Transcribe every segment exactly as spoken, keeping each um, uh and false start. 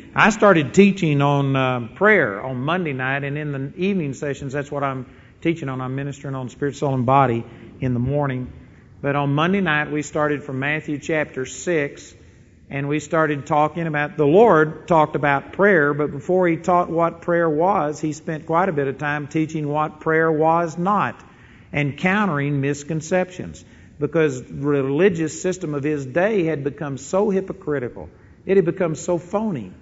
I started teaching on uh, prayer on Monday night, and in the evening sessions, that's what I'm teaching on. I'm ministering on spirit, soul, and body in the morning. But on Monday night, we started from Matthew chapter six, and we started talking about, the Lord talked about prayer, but before He taught what prayer was, He spent quite a bit of time teaching what prayer was not and countering misconceptions, because the religious system of His day had become so hypocritical. It had become so phony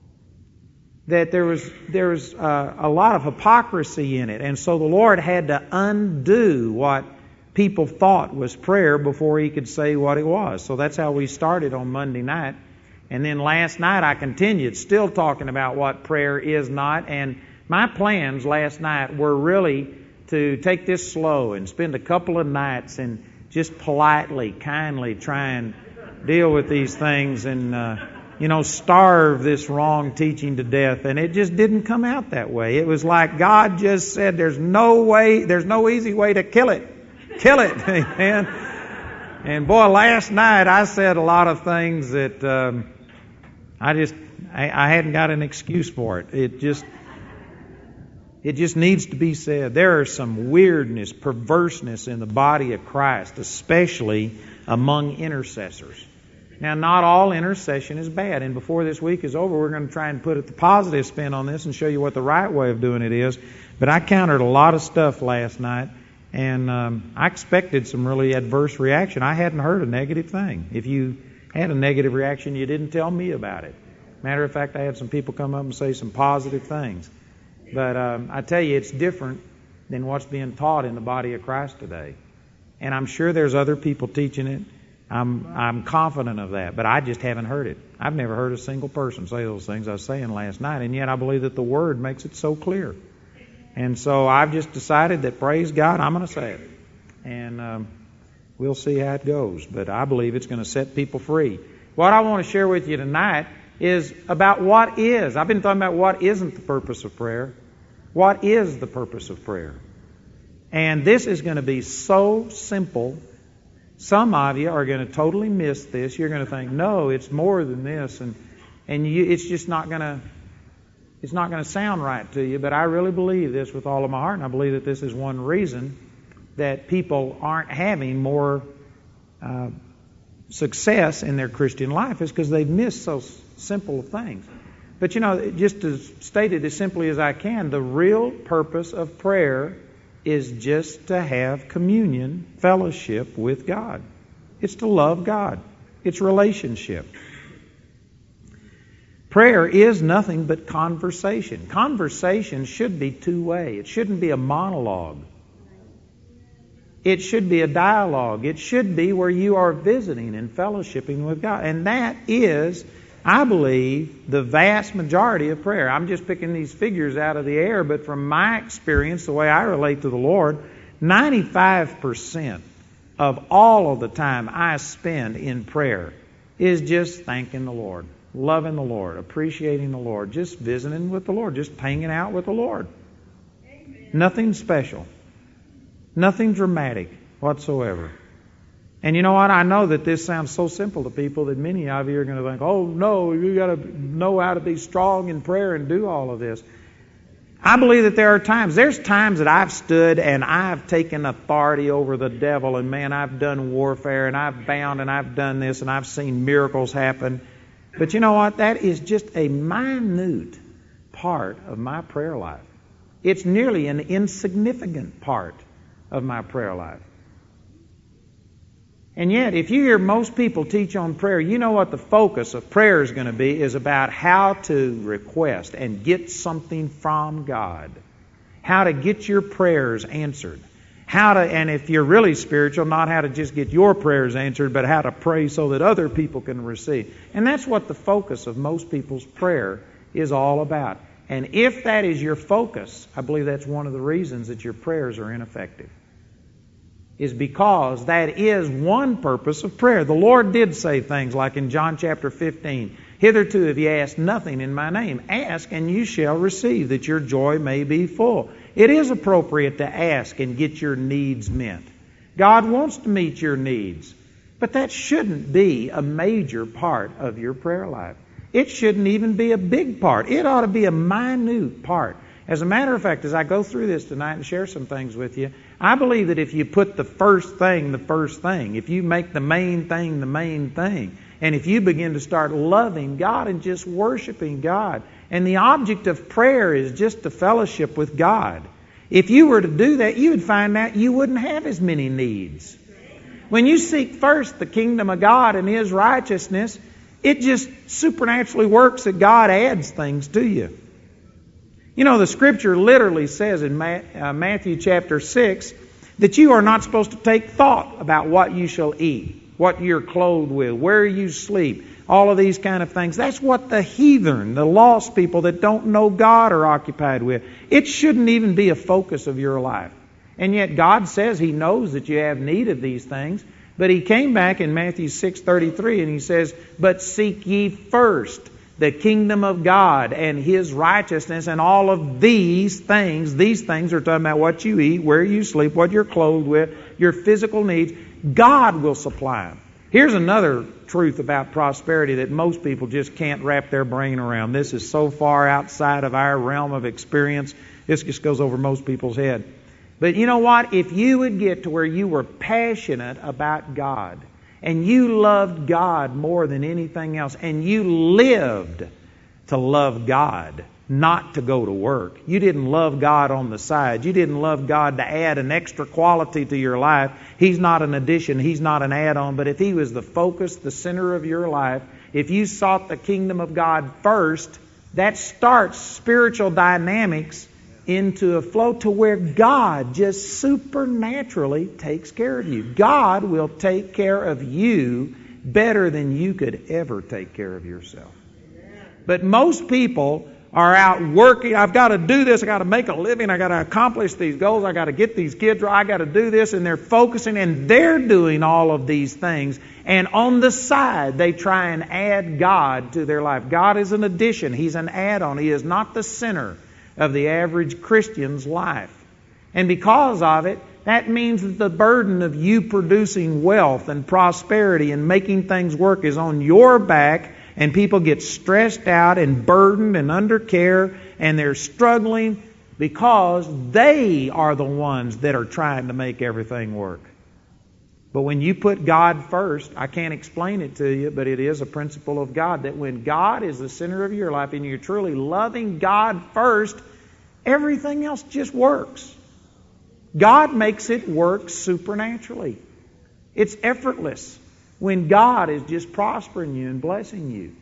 that there was there was uh, a lot of hypocrisy in it. And so the Lord had to undo what people thought was prayer before He could say what it was. So that's how we started on Monday night. And then last night I continued still talking about what prayer is not. And my plans last night were really to take this slow and spend a couple of nights and just politely, kindly try and deal with these things and uh, you know, starve this wrong teaching to death. And it just didn't come out that way. It was like God just said, there's no way, there's no easy way to kill it. Kill it. Amen. And boy, last night I said a lot of things that um, I just, I, I hadn't got an excuse for it. It just, it just needs to be said. There is some weirdness, perverseness in the body of Christ, especially among intercessors. Now, not all intercession is bad, and before this week is over, we're going to try and put the positive spin on this and show you what the right way of doing it is. But I countered a lot of stuff last night, and um, I expected some really adverse reaction. I hadn't heard a negative thing. If you had a negative reaction, you didn't tell me about it. Matter of fact, I had some people come up and say some positive things. But um, I tell you, it's different than what's being taught in the body of Christ today. And I'm sure there's other people teaching it. I'm I'm confident of that, but I just haven't heard it. I've never heard a single person say those things I was saying last night, and yet I believe that the Word makes it so clear. And so I've just decided that, praise God, I'm going to say it. And um, we'll see how it goes, but I believe it's going to set people free. What I want to share with you tonight is about what is. I've been talking about what isn't the purpose of prayer. What is the purpose of prayer? And this is going to be so simple. Some of you are going to totally miss this. You're going to think, no, it's more than this, and and you, it's just not going to it's not going to sound right to you. But I really believe this with all of my heart, and I believe that this is one reason that people aren't having more uh, success in their Christian life is because they've missed so simple things. But you know, just to state it as simply as I can, the real purpose of prayer is just to have communion, fellowship with God. It's to love God. It's relationship. Prayer is nothing but conversation. Conversation should be two-way. It shouldn't be a monologue. It should be a dialogue. It should be where you are visiting and fellowshipping with God. And that is, I believe, the vast majority of prayer. I'm just picking these figures out of the air, but from my experience, the way I relate to the Lord, ninety-five percent of all of the time I spend in prayer is just thanking the Lord, loving the Lord, appreciating the Lord, just visiting with the Lord, just hanging out with the Lord. Amen. Nothing special, nothing dramatic whatsoever. And you know what? I know that this sounds so simple to people that many of you are going to think, oh, no, you got to know how to be strong in prayer and do all of this. I believe that there are times, there's times that I've stood and I've taken authority over the devil, and man, I've done warfare and I've bound and I've done this and I've seen miracles happen. But you know what? That is just a minute part of my prayer life. It's nearly an insignificant part of my prayer life. And yet, if you hear most people teach on prayer, you know what the focus of prayer is going to be is about how to request and get something from God. How to get your prayers answered. How to, and if you're really spiritual, not how to just get your prayers answered, but how to pray so that other people can receive. And that's what the focus of most people's prayer is all about. And if that is your focus, I believe that's one of the reasons that your prayers are ineffective. Is because that is one purpose of prayer. The Lord did say things like in John chapter fifteen, hitherto have ye asked nothing in my name. Ask and you shall receive, that your joy may be full. It is appropriate to ask and get your needs met. God wants to meet your needs. But that shouldn't be a major part of your prayer life. It shouldn't even be a big part. It ought to be a minute part. As a matter of fact, as I go through this tonight and share some things with you, I believe that if you put the first thing the first thing, if you make the main thing the main thing, and if you begin to start loving God and just worshiping God, and the object of prayer is just to fellowship with God, if you were to do that, you would find out you wouldn't have as many needs. When you seek first the kingdom of God and His righteousness, it just supernaturally works that God adds things to you. You know, the Scripture literally says in Matthew chapter six that you are not supposed to take thought about what you shall eat, what you're clothed with, where you sleep, all of these kind of things. That's what the heathen, the lost people that don't know God are occupied with. It shouldn't even be a focus of your life. And yet God says He knows that you have need of these things. But He came back in Matthew six thirty-three and He says, "But seek ye first the kingdom of God and His righteousness, and all of these things," these things are talking about what you eat, where you sleep, what you're clothed with, your physical needs, God will supply them. Here's another truth about prosperity that most people just can't wrap their brain around. This is so far outside of our realm of experience, this just goes over most people's head. But you know what? If you would get to where you were passionate about God, and you loved God more than anything else, and you lived to love God, not to go to work. You didn't love God on the side. You didn't love God to add an extra quality to your life. He's not an addition. He's not an add-on. But if He was the focus, the center of your life, if you sought the kingdom of God first, that starts spiritual dynamics into a flow to where God just supernaturally takes care of you. God will take care of you better than you could ever take care of yourself. But most people are out working. I've got to do this. I've got to make a living. I've got to accomplish these goals. I've got to get these kids right. I've got to do this. And they're focusing and they're doing all of these things. And on the side, they try and add God to their life. God is an addition. He's an add-on. He is not the center of the average Christian's life. And because of it, that means that the burden of you producing wealth and prosperity and making things work is on your back, and people get stressed out and burdened and under care, and they're struggling because they are the ones that are trying to make everything work. But when you put God first, I can't explain it to you, but it is a principle of God that when God is the center of your life and you're truly loving God first, everything else just works. God makes it work supernaturally. It's effortless when God is just prospering you and blessing you.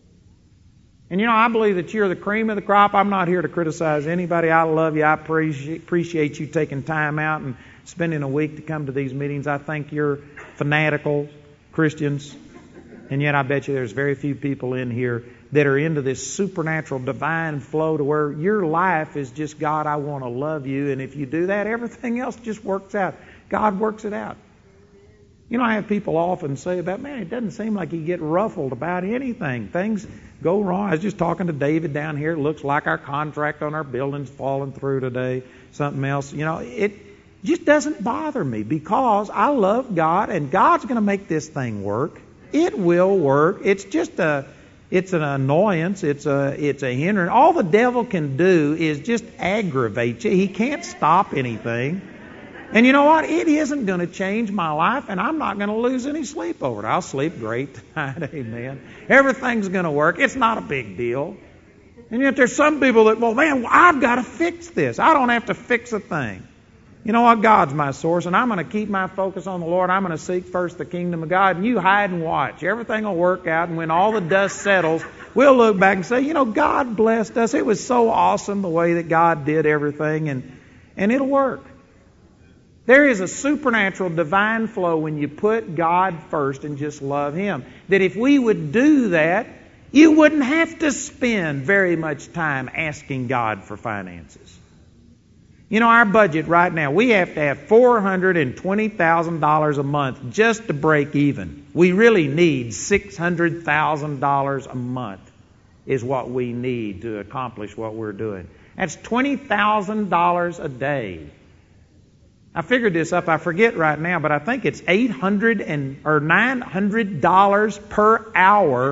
And you know, I believe that you're the cream of the crop. I'm not here to criticize anybody. I love you. I appreciate you taking time out and spending a week to come to these meetings. I think you're fanatical Christians. And yet I bet you there's very few people in here that are into this supernatural divine flow to where your life is just, God, I want to love you. And if you do that, everything else just works out. God works it out. You know, I have people often say about, man, it doesn't seem like you get ruffled about anything. Things go wrong. I was just talking to David down here. It looks like our contract on our building's falling through today. Something else. You know, it just doesn't bother me because I love God and God's going to make this thing work. It will work. It's just a, it's an annoyance. It's a, it's a hindrance. All the devil can do is just aggravate you. He can't stop anything. And you know what? It isn't going to change my life, and I'm not going to lose any sleep over it. I'll sleep great tonight. Amen. Everything's going to work. It's not a big deal. And yet there's some people that, well, man, I've got to fix this. I don't have to fix a thing. You know what? God's my source, and I'm going to keep my focus on the Lord. I'm going to seek first the kingdom of God, and you hide and watch. Everything will work out, and when all the dust settles, we'll look back and say, you know, God blessed us. It was so awesome the way that God did everything, and, and it'll work. There is a supernatural divine flow when you put God first and just love Him. That if we would do that, you wouldn't have to spend very much time asking God for finances. You know, our budget right now, we have to have four hundred twenty thousand dollars a month just to break even. We really need six hundred thousand dollars a month is what we need to accomplish what we're doing. That's twenty thousand dollars a day. I figured this up, I forget right now, but I think it's eight hundred and or nine hundred dollars per hour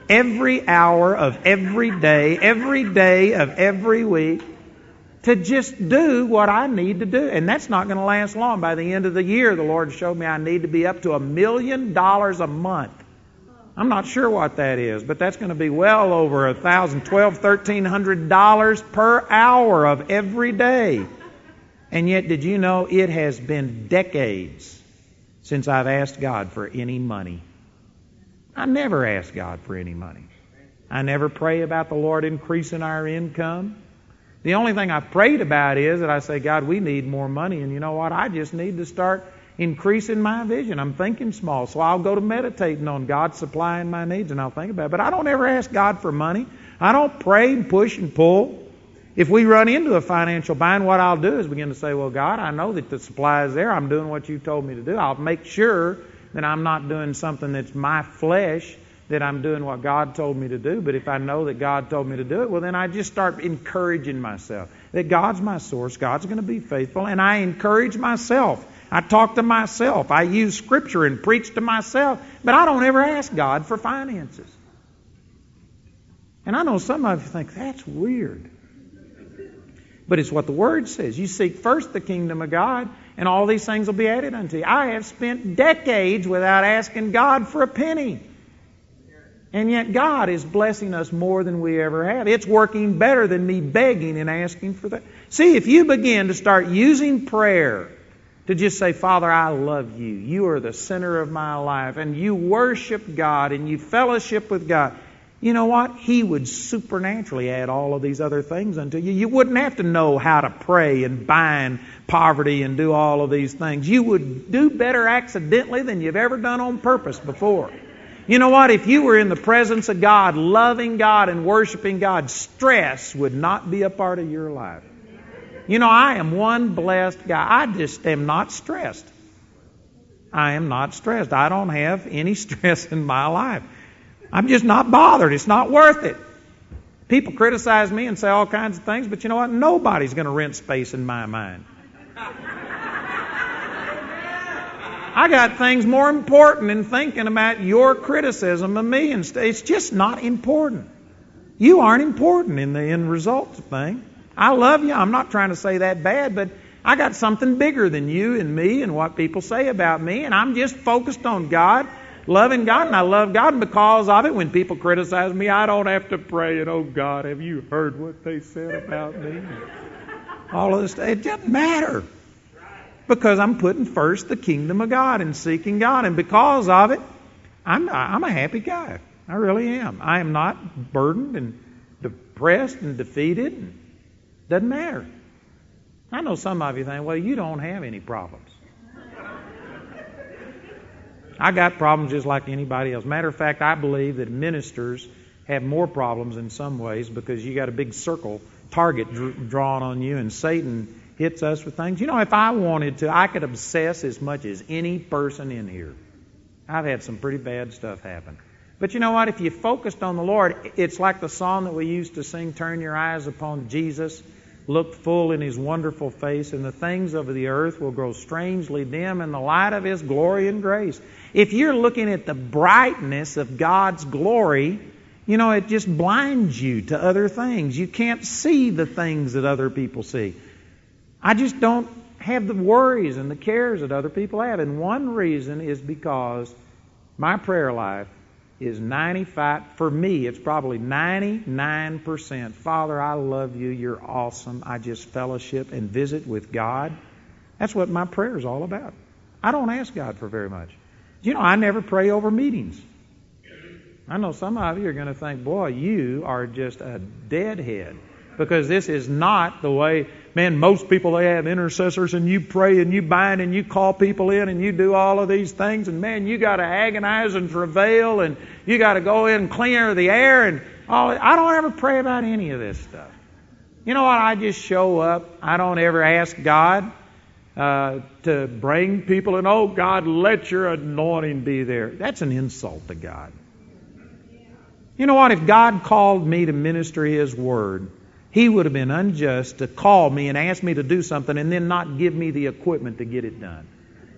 every hour of every day, every day of every week, to just do what I need to do. And that's not going to last long. By the end of the year, the Lord showed me I need to be up to a million dollars a month. I'm not sure what that is, but that's going to be well over a thousand, twelve, thirteen hundred dollars per hour of every day. And yet, did you know it has been decades since I've asked God for any money? I never ask God for any money. I never pray about the Lord increasing our income. The only thing I've prayed about is that I say, God, we need more money. And you know what? I just need to start increasing my vision. I'm thinking small. So I'll go to meditating on God supplying my needs, and I'll think about it. But I don't ever ask God for money. I don't pray and push and pull. If we run into a financial bind, what I'll do is begin to say, well, God, I know that the supply is there. I'm doing what you told me to do. I'll make sure that I'm not doing something that's my flesh, that I'm doing what God told me to do. But if I know that God told me to do it, well, then I just start encouraging myself that God's my source, God's going to be faithful, and I encourage myself. I talk to myself. I use Scripture and preach to myself, but I don't ever ask God for finances. And I know some of you think, that's weird. But it's what the Word says. You seek first the kingdom of God, and all these things will be added unto you. I have spent decades without asking God for a penny. And yet God is blessing us more than we ever have. It's working better than me begging and asking for that. See, if you begin to start using prayer to just say, Father, I love you. You are the center of my life. And you worship God and you fellowship with God. You know what? He would supernaturally add all of these other things unto you. You wouldn't have to know how to pray and bind poverty and do all of these things. You would do better accidentally than you've ever done on purpose before. You know what? If you were in the presence of God, loving God and worshiping God, stress would not be a part of your life. You know, I am one blessed guy. I just am not stressed. I am not stressed. I don't have any stress in my life. I'm just not bothered. It's not worth it. People criticize me and say all kinds of things, but you know what? Nobody's going to rent space in my mind. I got things more important than thinking about your criticism of me. And it's just not important. You aren't important in the end result thing. I love you. I'm not trying to say that bad, but I got something bigger than you and me and what people say about me, and I'm just focused on God, loving God, and I love God, and because of it, when people criticize me, I don't have to pray, and oh God, have you heard what they said about me? All of this, it doesn't matter. Because I'm putting first the kingdom of God and seeking God, and because of it, I'm I'm a happy guy. I really am. I am not burdened and depressed and defeated. And doesn't matter. I know some of you think, well, you don't have any problems. I got problems just like anybody else. Matter of fact, I believe that ministers have more problems in some ways because you got a big circle target dr- drawn on you, and Satan hits us with things. You know, if I wanted to, I could obsess as much as any person in here. I've had some pretty bad stuff happen. But you know what? If you focused on the Lord, it's like the song that we used to sing, turn your eyes upon Jesus, look full in His wonderful face, and the things of the earth will grow strangely dim in the light of His glory and grace. If you're looking at the brightness of God's glory, you know, it just blinds you to other things. You can't see the things that other people see. I just don't have the worries and the cares that other people have. And one reason is because my prayer life is ninety-five, for me, it's probably ninety-nine percent. Father, I love you. You're awesome. I just fellowship and visit with God. That's what my prayer is all about. I don't ask God for very much. You know, I never pray over meetings. I know some of you are going to think, boy, you are just a deadhead. Because this is not the way, man, most people, they have intercessors and you pray and you bind and you call people in and you do all of these things. And man, you got to agonize and travail and you got to go in and clear the air and all. I don't ever pray about any of this stuff. You know what? I just show up. I don't ever ask God uh, to bring people in. Oh, God, let your anointing be there. That's an insult to God. You know what? If God called me to minister His Word, He would have been unjust to call me and ask me to do something and then not give me the equipment to get it done.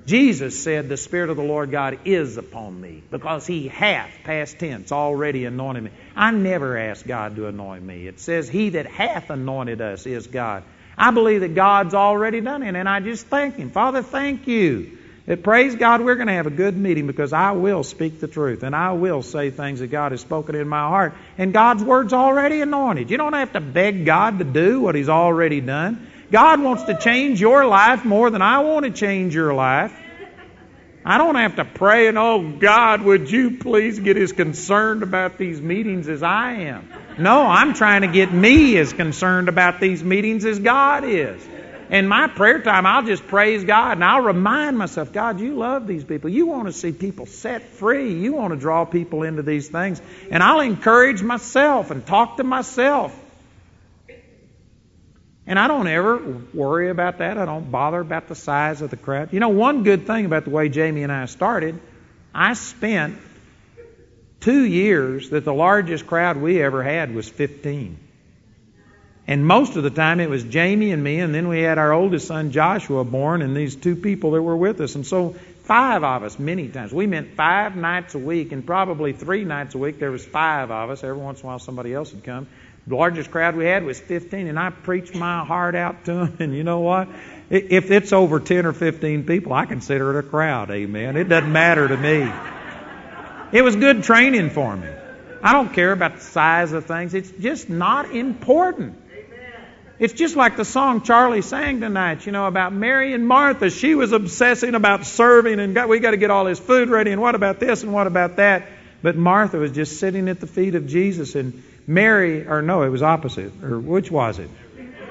Jesus said, the Spirit of the Lord God is upon me, because He hath, past tense, already anointed me. I never asked God to anoint me. It says, He that hath anointed us is God. I believe that God's already done it, and I just thank Him. Father, thank You. That, praise God, we're going to have a good meeting, because I will speak the truth, and I will say things that God has spoken in my heart. And God's Word's already anointed. You don't have to beg God to do what He's already done. God wants to change your life more than I want to change your life. I don't have to pray and, oh, God, would You please get as concerned about these meetings as I am. No, I'm trying to get me as concerned about these meetings as God is. In my prayer time, I'll just praise God, and I'll remind myself, God, You love these people. You want to see people set free. You want to draw people into these things. And I'll encourage myself and talk to myself. And I don't ever worry about that. I don't bother about the size of the crowd. You know, one good thing about the way Jamie and I started, I spent two years that the largest crowd we ever had was fifteen. And most of the time it was Jamie and me, and then we had our oldest son Joshua born, and these two people that were with us. And so five of us many times. We meant five nights a week, and probably three nights a week there was five of us. Every once in a while somebody else would come. The largest crowd we had was fifteen, and I preached my heart out to them. And you know what? If it's over ten or fifteen people, I consider it a crowd, amen. It doesn't matter to me. It was good training for me. I don't care about the size of things. It's just not important. It's just like the song Charlie sang tonight, you know, about Mary and Martha. She was obsessing about serving, and got, we got to get all this food ready, and what about this and what about that? But Martha was just sitting at the feet of Jesus, and Mary, or no, it was opposite. Or which was it?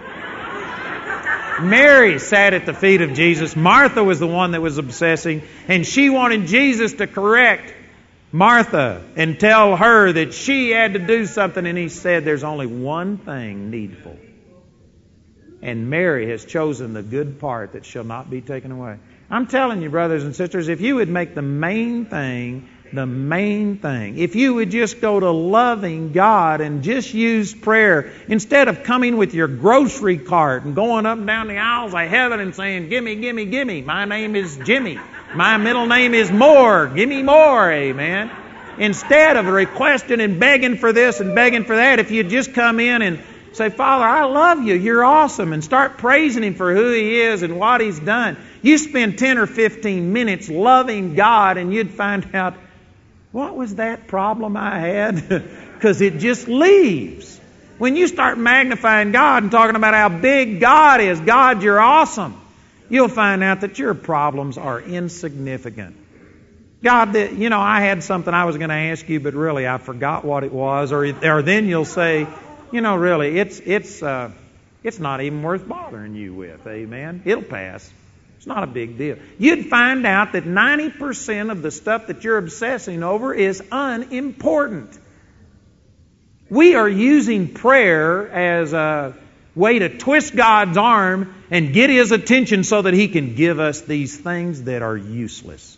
Mary sat at the feet of Jesus. Martha was the one that was obsessing, and she wanted Jesus to correct Martha and tell her that she had to do something, and He said there's only one thing needful. And Mary has chosen the good part that shall not be taken away. I'm telling you, brothers and sisters, if you would make the main thing the main thing, if you would just go to loving God and just use prayer, instead of coming with your grocery cart and going up and down the aisles of heaven and saying, gimme, gimme, gimme, my name is Jimmy, my middle name is Moore, gimme more, amen. Instead of requesting and begging for this and begging for that, if you just come in and say, Father, I love You, You're awesome, and start praising Him for who He is and what He's done. You spend ten or fifteen minutes loving God, and you'd find out, what was that problem I had? Because it just leaves. When you start magnifying God and talking about how big God is, God, You're awesome, you'll find out that your problems are insignificant. God, you know, I had something I was going to ask You, but really I forgot what it was. Or, or then you'll say, you know, really, it's it's uh, it's not even worth bothering you with, amen. It'll pass. It's not a big deal. You'd find out that ninety percent of the stuff that you're obsessing over is unimportant. We are using prayer as a way to twist God's arm and get His attention so that He can give us these things that are useless.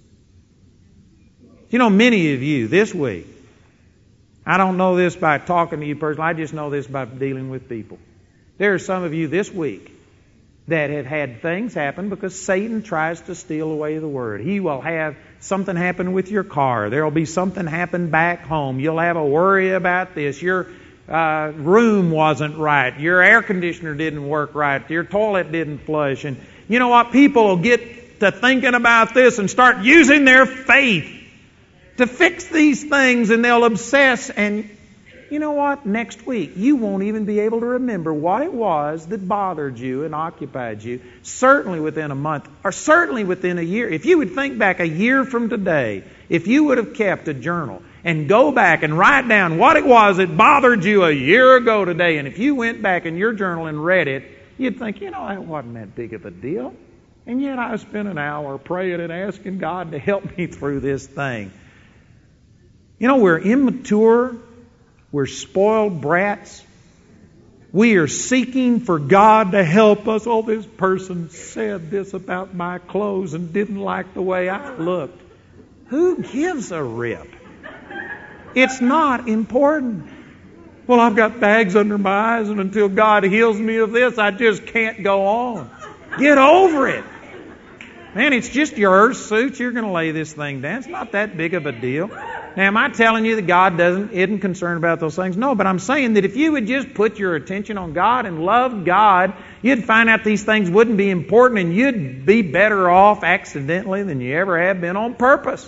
You know, many of you this week, I don't know this by talking to you personally, I just know this by dealing with people. There are some of you this week that have had things happen because Satan tries to steal away the Word. He will have something happen with your car. There will be something happen back home. You'll have a worry about this. Your uh, room wasn't right. Your air conditioner didn't work right. Your toilet didn't flush. And you know what? People will get to thinking about this and start using their faith to fix these things, and they'll obsess. And you know what? Next week, you won't even be able to remember what it was that bothered you and occupied you. Certainly within a month, or certainly within a year. If you would think back a year from today, if you would have kept a journal and go back and write down what it was that bothered you a year ago today, and if you went back in your journal and read it, you'd think, you know, that wasn't that big of a deal. And yet I spent an hour praying and asking God to help me through this thing. You know, we're immature. We're spoiled brats. We are seeking for God to help us. Oh, this person said this about my clothes and didn't like the way I looked. Who gives a rip? It's not important. Well, I've got bags under my eyes, and until God heals me of this, I just can't go on. Get over it. Man, it's just your earth suit. You're going to lay this thing down. It's not that big of a deal. Now, am I telling you that God doesn't isn't concerned about those things? No, but I'm saying that if you would just put your attention on God and love God, you'd find out these things wouldn't be important, and you'd be better off accidentally than you ever have been on purpose.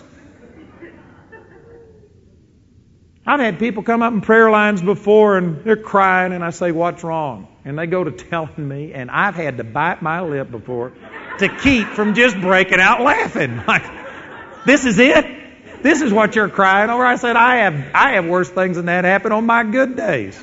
I've had people come up in prayer lines before, and they're crying, and I say, "What's wrong?" And they go to telling me, and I've had to bite my lip before to keep from just breaking out laughing. Like, this is it? This is what you're crying over? I said, I have I have worse things than that happen on my good days.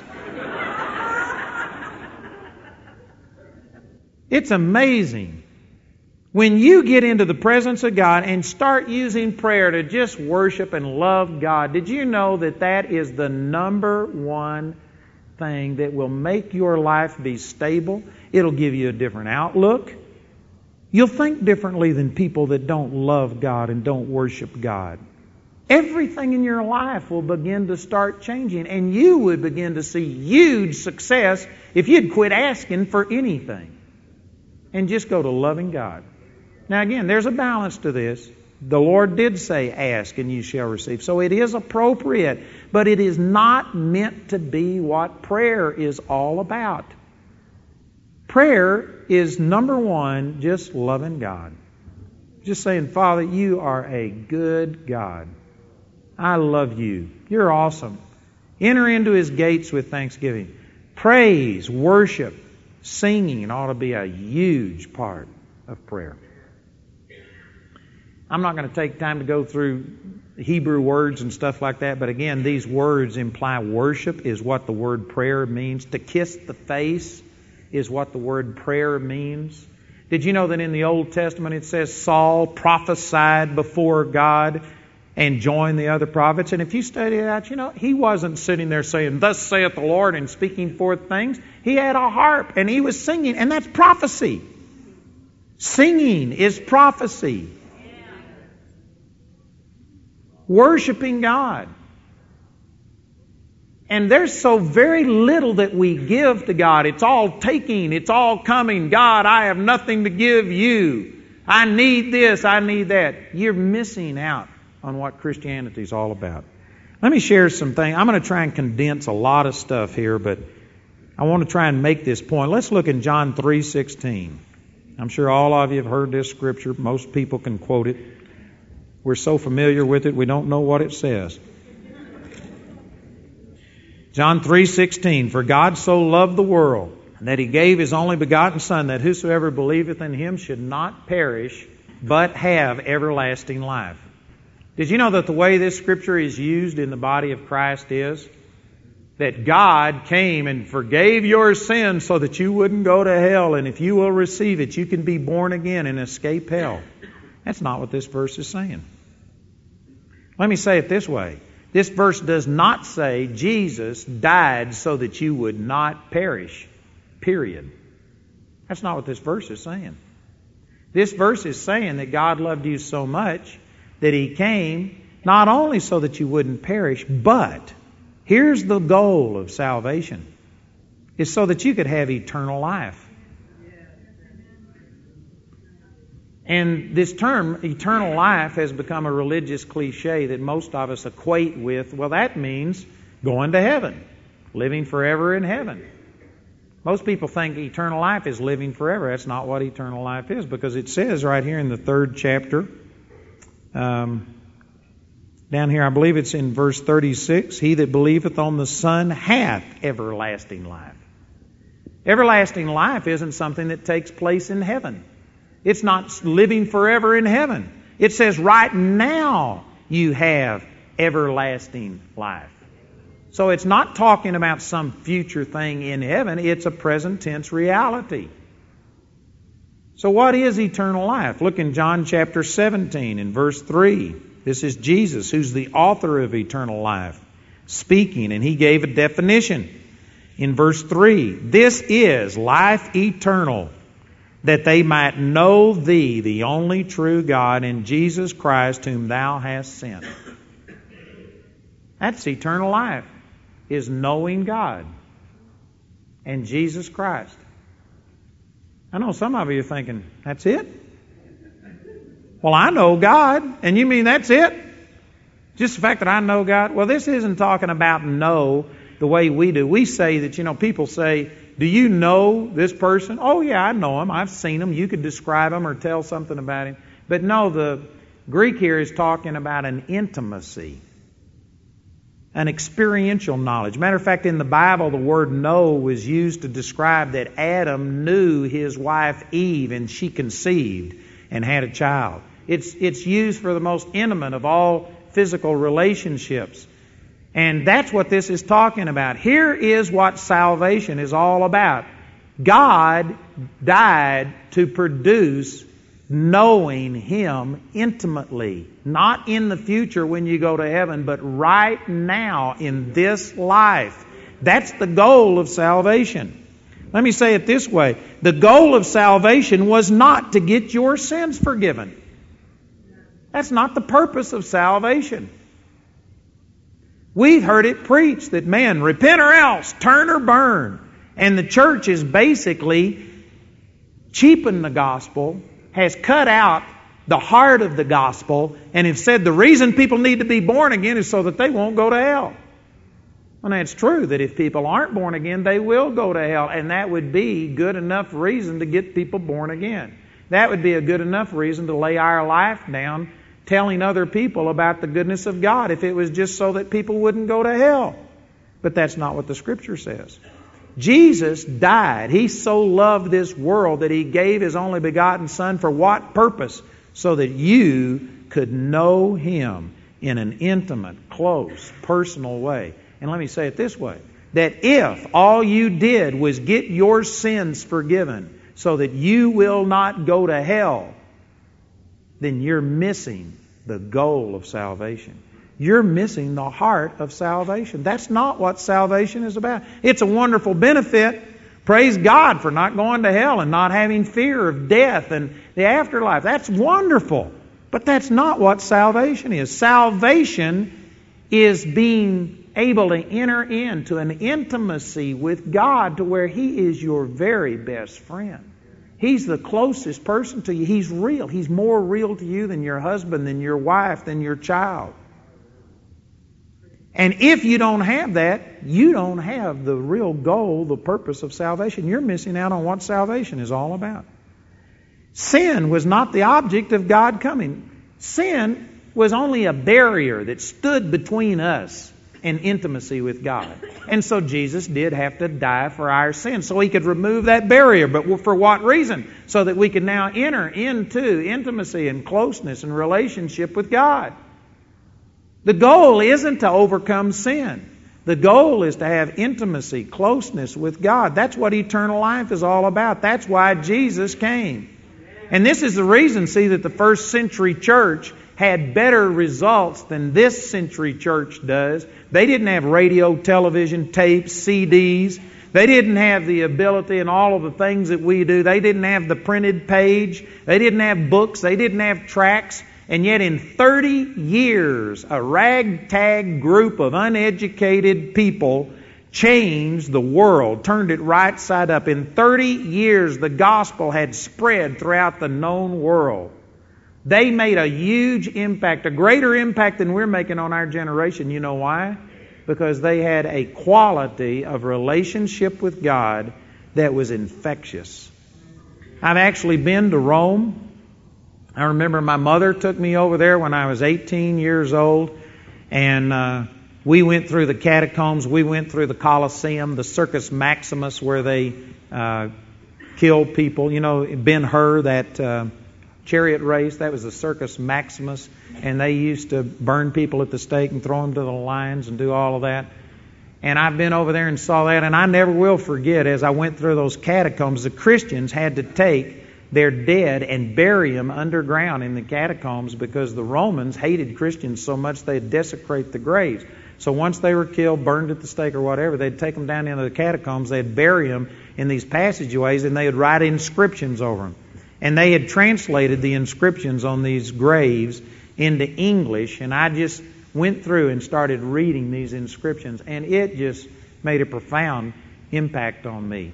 It's amazing. When you get into the presence of God and start using prayer to just worship and love God, did you know that that is the number one thing that will make your life be stable? It'll give you a different outlook. You'll think differently than people that don't love God and don't worship God. Everything in your life will begin to start changing, and you would begin to see huge success if you'd quit asking for anything and just go to loving God. Now again, there's a balance to this. The Lord did say, "Ask and you shall receive." So it is appropriate, but it is not meant to be what prayer is all about. Prayer is, number one, just loving God. Just saying, "Father, you are a good God. I love you. You're awesome." Enter into His gates with thanksgiving. Praise, worship, singing ought to be a huge part of prayer. I'm not going to take time to go through Hebrew words and stuff like that, but again, these words imply worship is what the word prayer means. To kiss the face is what the word prayer means. Did you know that in the Old Testament it says Saul prophesied before God and joined the other prophets? And if you study it out, you know, he wasn't sitting there saying, "Thus saith the Lord," and speaking forth things. He had a harp and he was singing, and that's prophecy. Singing is prophecy. Worshiping God. And there's so very little that we give to God. It's all taking. It's all coming. "God, I have nothing to give you. I need this. I need that." You're missing out on what Christianity is all about. Let me share some things. I'm going to try and condense a lot of stuff here, but I want to try and make this point. Let's look in John three sixteen. I'm sure all of you have heard this scripture. Most people can quote it. We're so familiar with it, we don't know what it says. John three sixteen, "For God so loved the world, that He gave His only begotten Son, that whosoever believeth in Him should not perish, but have everlasting life." Did you know that the way this scripture is used in the body of Christ is that God came and forgave your sins so that you wouldn't go to hell, and if you will receive it, you can be born again and escape hell? That's not what this verse is saying. Let me say it this way. This verse does not say Jesus died so that you would not perish. Period. That's not what this verse is saying. This verse is saying that God loved you so much that He came not only so that you wouldn't perish, but here's the goal of salvation, is so that you could have eternal life. And this term, eternal life, has become a religious cliche that most of us equate with, well, that means going to heaven, living forever in heaven. Most people think eternal life is living forever. That's not what eternal life is, because it says right here in the third chapter, um, down here, I believe it's in verse thirty-six, "He that believeth on the Son hath everlasting life." Everlasting life isn't something that takes place in heaven. It's not living forever in heaven. It says right now you have everlasting life. So it's not talking about some future thing in heaven. It's a present tense reality. So what is eternal life? Look in John chapter seventeen in verse three. This is Jesus, who's the author of eternal life, speaking, and He gave a definition. In verse three, "This is life eternal, that they might know Thee, the only true God, and Jesus Christ, whom Thou hast sent." That's eternal life, is knowing God and Jesus Christ. I know some of you are thinking, that's it? Well, I know God, and you mean that's it? Just the fact that I know God? Well, this isn't talking about know the way we do. We say that, you know, people say, do you know this person? Oh, yeah, I know him. I've seen him. You could describe him or tell something about him. But no, the Greek here is talking about an intimacy, an experiential knowledge. Matter of fact, in the Bible, the word know was used to describe that Adam knew his wife Eve, and she conceived and had a child. It's, it's used for the most intimate of all physical relationships. And that's what this is talking about. Here is what salvation is all about. God died to produce knowing Him intimately. Not in the future when you go to heaven, but right now in this life. That's the goal of salvation. Let me say it this way. The goal of salvation was not to get your sins forgiven. That's not the purpose of salvation. We've heard it preached that, man, repent or else, turn or burn. And the church has basically cheapened the gospel, has cut out the heart of the gospel, and have said the reason people need to be born again is so that they won't go to hell. And that's true, that if people aren't born again, they will go to hell. And that would be good enough reason to get people born again. That would be a good enough reason to lay our life down telling other people about the goodness of God if it was just so that people wouldn't go to hell. But that's not what the Scripture says. Jesus died. He so loved this world that He gave His only begotten Son for what purpose? So that you could know Him in an intimate, close, personal way. And let me say it this way, that if all you did was get your sins forgiven so that you will not go to hell, then you're missing the goal of salvation. You're missing the heart of salvation. That's not what salvation is about. It's a wonderful benefit. Praise God for not going to hell and not having fear of death and the afterlife. That's wonderful. But that's not what salvation is. Salvation is being able to enter into an intimacy with God to where He is your very best friend. He's the closest person to you. He's real. He's more real to you than your husband, than your wife, than your child. And if you don't have that, you don't have the real goal, the purpose of salvation. You're missing out on what salvation is all about. Sin was not the object of God coming. Sin was only a barrier that stood between us and intimacy with God. And so Jesus did have to die for our sins so He could remove that barrier. But for what reason? So that we could now enter into intimacy and closeness and relationship with God. The goal isn't to overcome sin. The goal is to have intimacy, closeness with God. That's what eternal life is all about. That's why Jesus came. And this is the reason, see, that the first century church had better results than this century church does. They didn't have radio, television, tapes, C Ds. They didn't have the ability and all of the things that we do. They didn't have the printed page. They didn't have books. They didn't have tracts. And yet in thirty years, a ragtag group of uneducated people changed the world, turned it right side up. In thirty years, the gospel had spread throughout the known world. They made a huge impact, a greater impact than we're making on our generation. You know why? Because they had a quality of relationship with God that was infectious. I've actually been to Rome. I remember my mother took me over there when I was eighteen years old, and uh, we went through the catacombs, we went through the Colosseum, the Circus Maximus where they uh, killed people. You know, Ben-Hur, that uh, chariot race, that was the Circus Maximus, and they used to burn people at the stake and throw them to the lions and do all of that. And I've been over there and saw that, and I never will forget, as I went through those catacombs, the Christians had to take their dead and bury them underground in the catacombs because the Romans hated Christians so much they'd desecrate the graves. So once they were killed, burned at the stake or whatever, they'd take them down into the catacombs, they'd bury them in these passageways, and they would write inscriptions over them. And they had translated the inscriptions on these graves into English, and I just went through and started reading these inscriptions, and it just made a profound impact on me.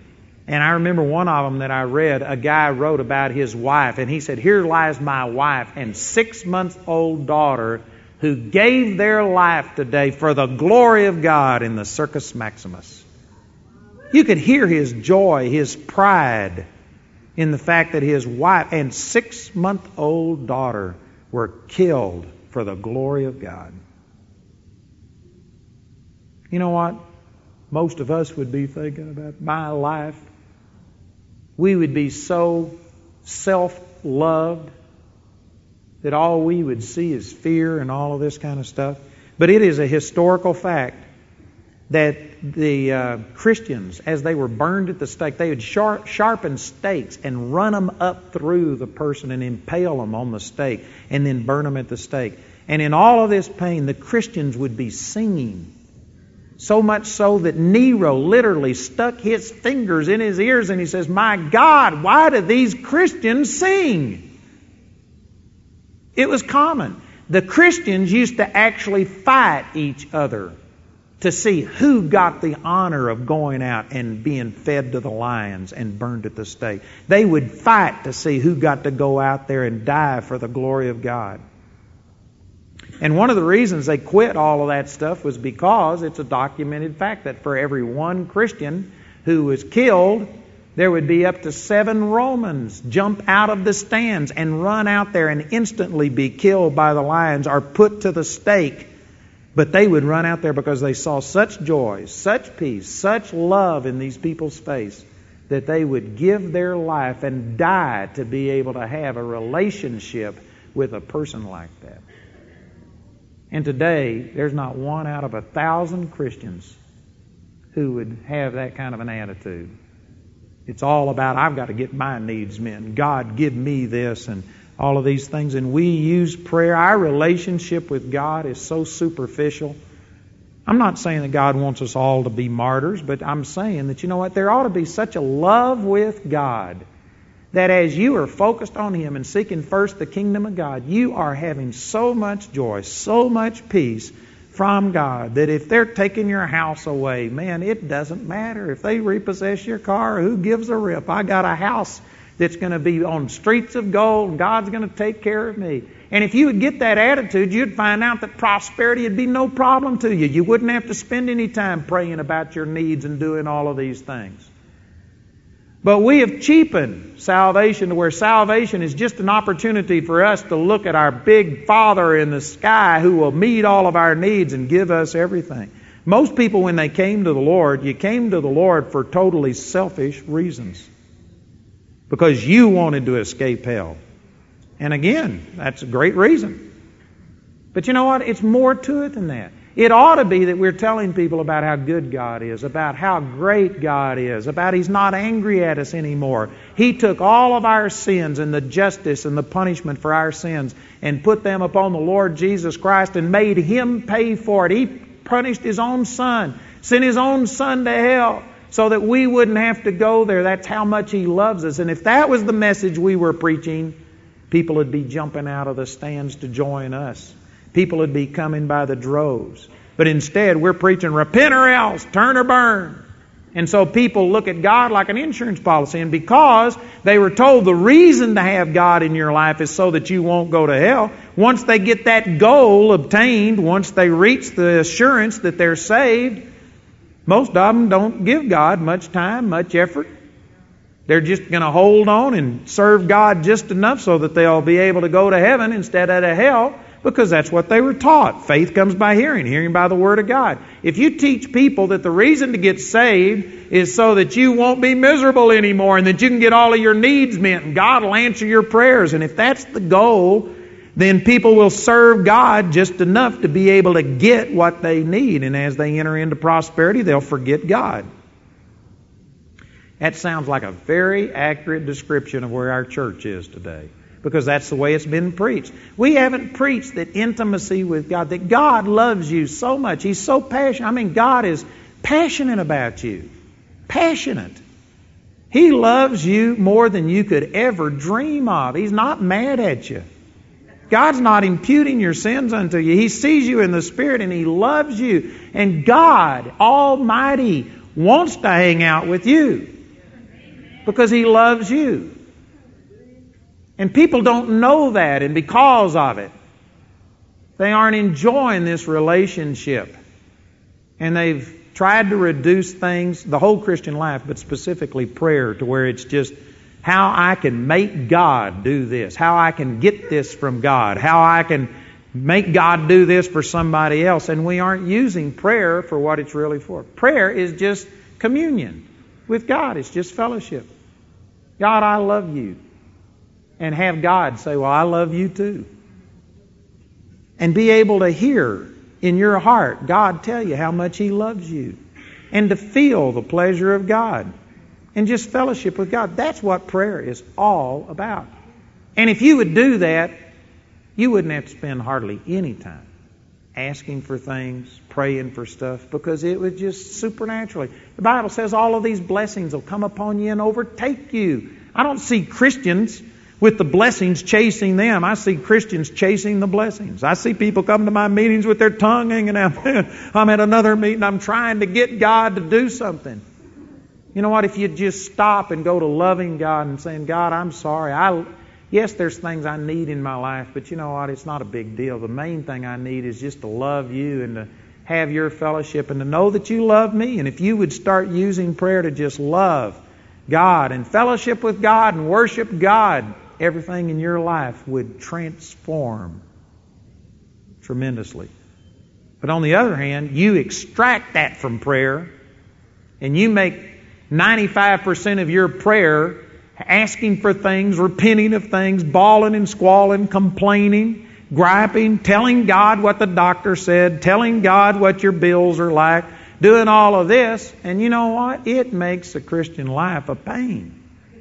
And I remember one of them that I read, a guy wrote about his wife, and he said, here lies my wife and six-month-old daughter who gave their life today for the glory of God in the Circus Maximus. You could hear his joy, his pride in the fact that his wife and six-month-old daughter were killed for the glory of God. You know what? Most of us would be thinking about my life. We would be so self-loved that all we would see is fear and all of this kind of stuff. But it is a historical fact that the uh, Christians, as they were burned at the stake, they would sharp, sharpen stakes and run them up through the person and impale them on the stake and then burn them at the stake. And in all of this pain, the Christians would be singing. So much so that Nero literally stuck his fingers in his ears and he says, my God, why do these Christians sing? It was common. The Christians used to actually fight each other to see who got the honor of going out and being fed to the lions and burned at the stake. They would fight to see who got to go out there and die for the glory of God. And one of the reasons they quit all of that stuff was because it's a documented fact that for every one Christian who was killed, there would be up to seven Romans jump out of the stands and run out there and instantly be killed by the lions or put to the stake. But they would run out there because they saw such joy, such peace, such love in these people's face that they would give their life and die to be able to have a relationship with a person like that. And today, there's not one out of a thousand Christians who would have that kind of an attitude. It's all about, I've got to get my needs met. God, give me this and all of these things. And we use prayer. Our relationship with God is so superficial. I'm not saying that God wants us all to be martyrs, but I'm saying that, you know what, there ought to be such a love with God that as you are focused on Him and seeking first the kingdom of God, you are having so much joy, so much peace from God that if they're taking your house away, man, it doesn't matter. If they repossess your car, who gives a rip? I got a house that's going to be on streets of gold, and God's going to take care of me. And if you would get that attitude, you'd find out that prosperity would be no problem to you. You wouldn't have to spend any time praying about your needs and doing all of these things. But we have cheapened salvation to where salvation is just an opportunity for us to look at our big Father in the sky who will meet all of our needs and give us everything. Most people, when they came to the Lord, you came to the Lord for totally selfish reasons. Because you wanted to escape hell. And again, that's a great reason. But you know what? It's more to it than that. It ought to be that we're telling people about how good God is, about how great God is, about He's not angry at us anymore. He took all of our sins and the justice and the punishment for our sins and put them upon the Lord Jesus Christ and made Him pay for it. He punished His own Son, sent His own Son to hell so that we wouldn't have to go there. That's how much He loves us. And if that was the message we were preaching, people would be jumping out of the stands to join us. People would be coming by the droves. But instead, we're preaching repent or else, turn or burn. And so people look at God like an insurance policy. And because they were told the reason to have God in your life is so that you won't go to hell, once they get that goal obtained, once they reach the assurance that they're saved, most of them don't give God much time, much effort. They're just going to hold on and serve God just enough so that they'll be able to go to heaven instead of to hell. Because that's what they were taught. Faith comes by hearing, hearing by the Word of God. If you teach people that the reason to get saved is so that you won't be miserable anymore and that you can get all of your needs met and God will answer your prayers, and if that's the goal, then people will serve God just enough to be able to get what they need. And as they enter into prosperity, they'll forget God. That sounds like a very accurate description of where our church is today. Because that's the way it's been preached. We haven't preached that intimacy with God, that God loves you so much. He's so passionate. I mean, God is passionate about you. Passionate. He loves you more than you could ever dream of. He's not mad at you. God's not imputing your sins unto you. He sees you in the Spirit and He loves you. And God Almighty wants to hang out with you. because He loves you. And people don't know that, and because of it, they aren't enjoying this relationship. And they've tried to reduce things, the whole Christian life, but specifically prayer, to where it's just how I can make God do this, how I can get this from God, how I can make God do this for somebody else. And we aren't using prayer for what it's really for. Prayer is just communion with God. It's just fellowship. God, I love you. And have God say, well, I love you too. And be able to hear in your heart God tell you how much He loves you. And to feel the pleasure of God. And just fellowship with God. That's what prayer is all about. And if you would do that, you wouldn't have to spend hardly any time asking for things, praying for stuff, because it would just supernaturally. The Bible says all of these blessings will come upon you and overtake you. I don't see Christians with the blessings chasing them. I see Christians chasing the blessings. I see people come to my meetings with their tongue hanging out. I'm at another meeting. I'm trying to get God to do something. You know what? If you just stop and go to loving God and saying, God, I'm sorry. I, yes, there's things I need in my life, but you know what? It's not a big deal. The main thing I need is just to love you and to have your fellowship and to know that you love me. And if you would start using prayer to just love God and fellowship with God and worship God, everything in your life would transform tremendously. But on the other hand, you extract that from prayer and you make ninety-five percent of your prayer asking for things, repenting of things, bawling and squalling, complaining, griping, telling God what the doctor said, telling God what your bills are like, doing all of this. And you know what? It makes the Christian life a pain.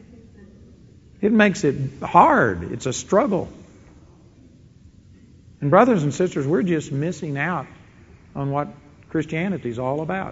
It makes it hard. It's a struggle. And brothers and sisters, we're just missing out on what Christianity is all about.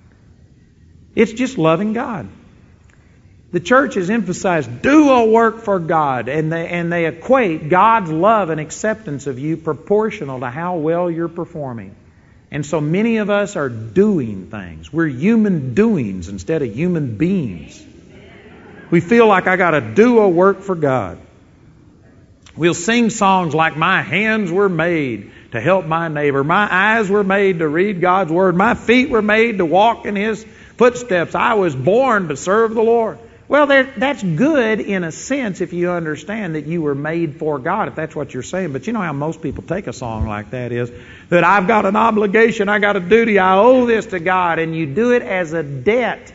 It's just loving God. The church has emphasized, do a work for God, and they, and they equate God's love and acceptance of you proportional to how well you're performing. And so many of us are doing things. We're human doings instead of human beings. We feel like I got to do a work for God. We'll sing songs like, my hands were made to help my neighbor. My eyes were made to read God's Word. My feet were made to walk in His footsteps. I was born to serve the Lord. Well, that's good in a sense if you understand that you were made for God, if that's what you're saying. But you know how most people take a song like that is, that I've got an obligation, I got a duty, I owe this to God. And you do it as a debt.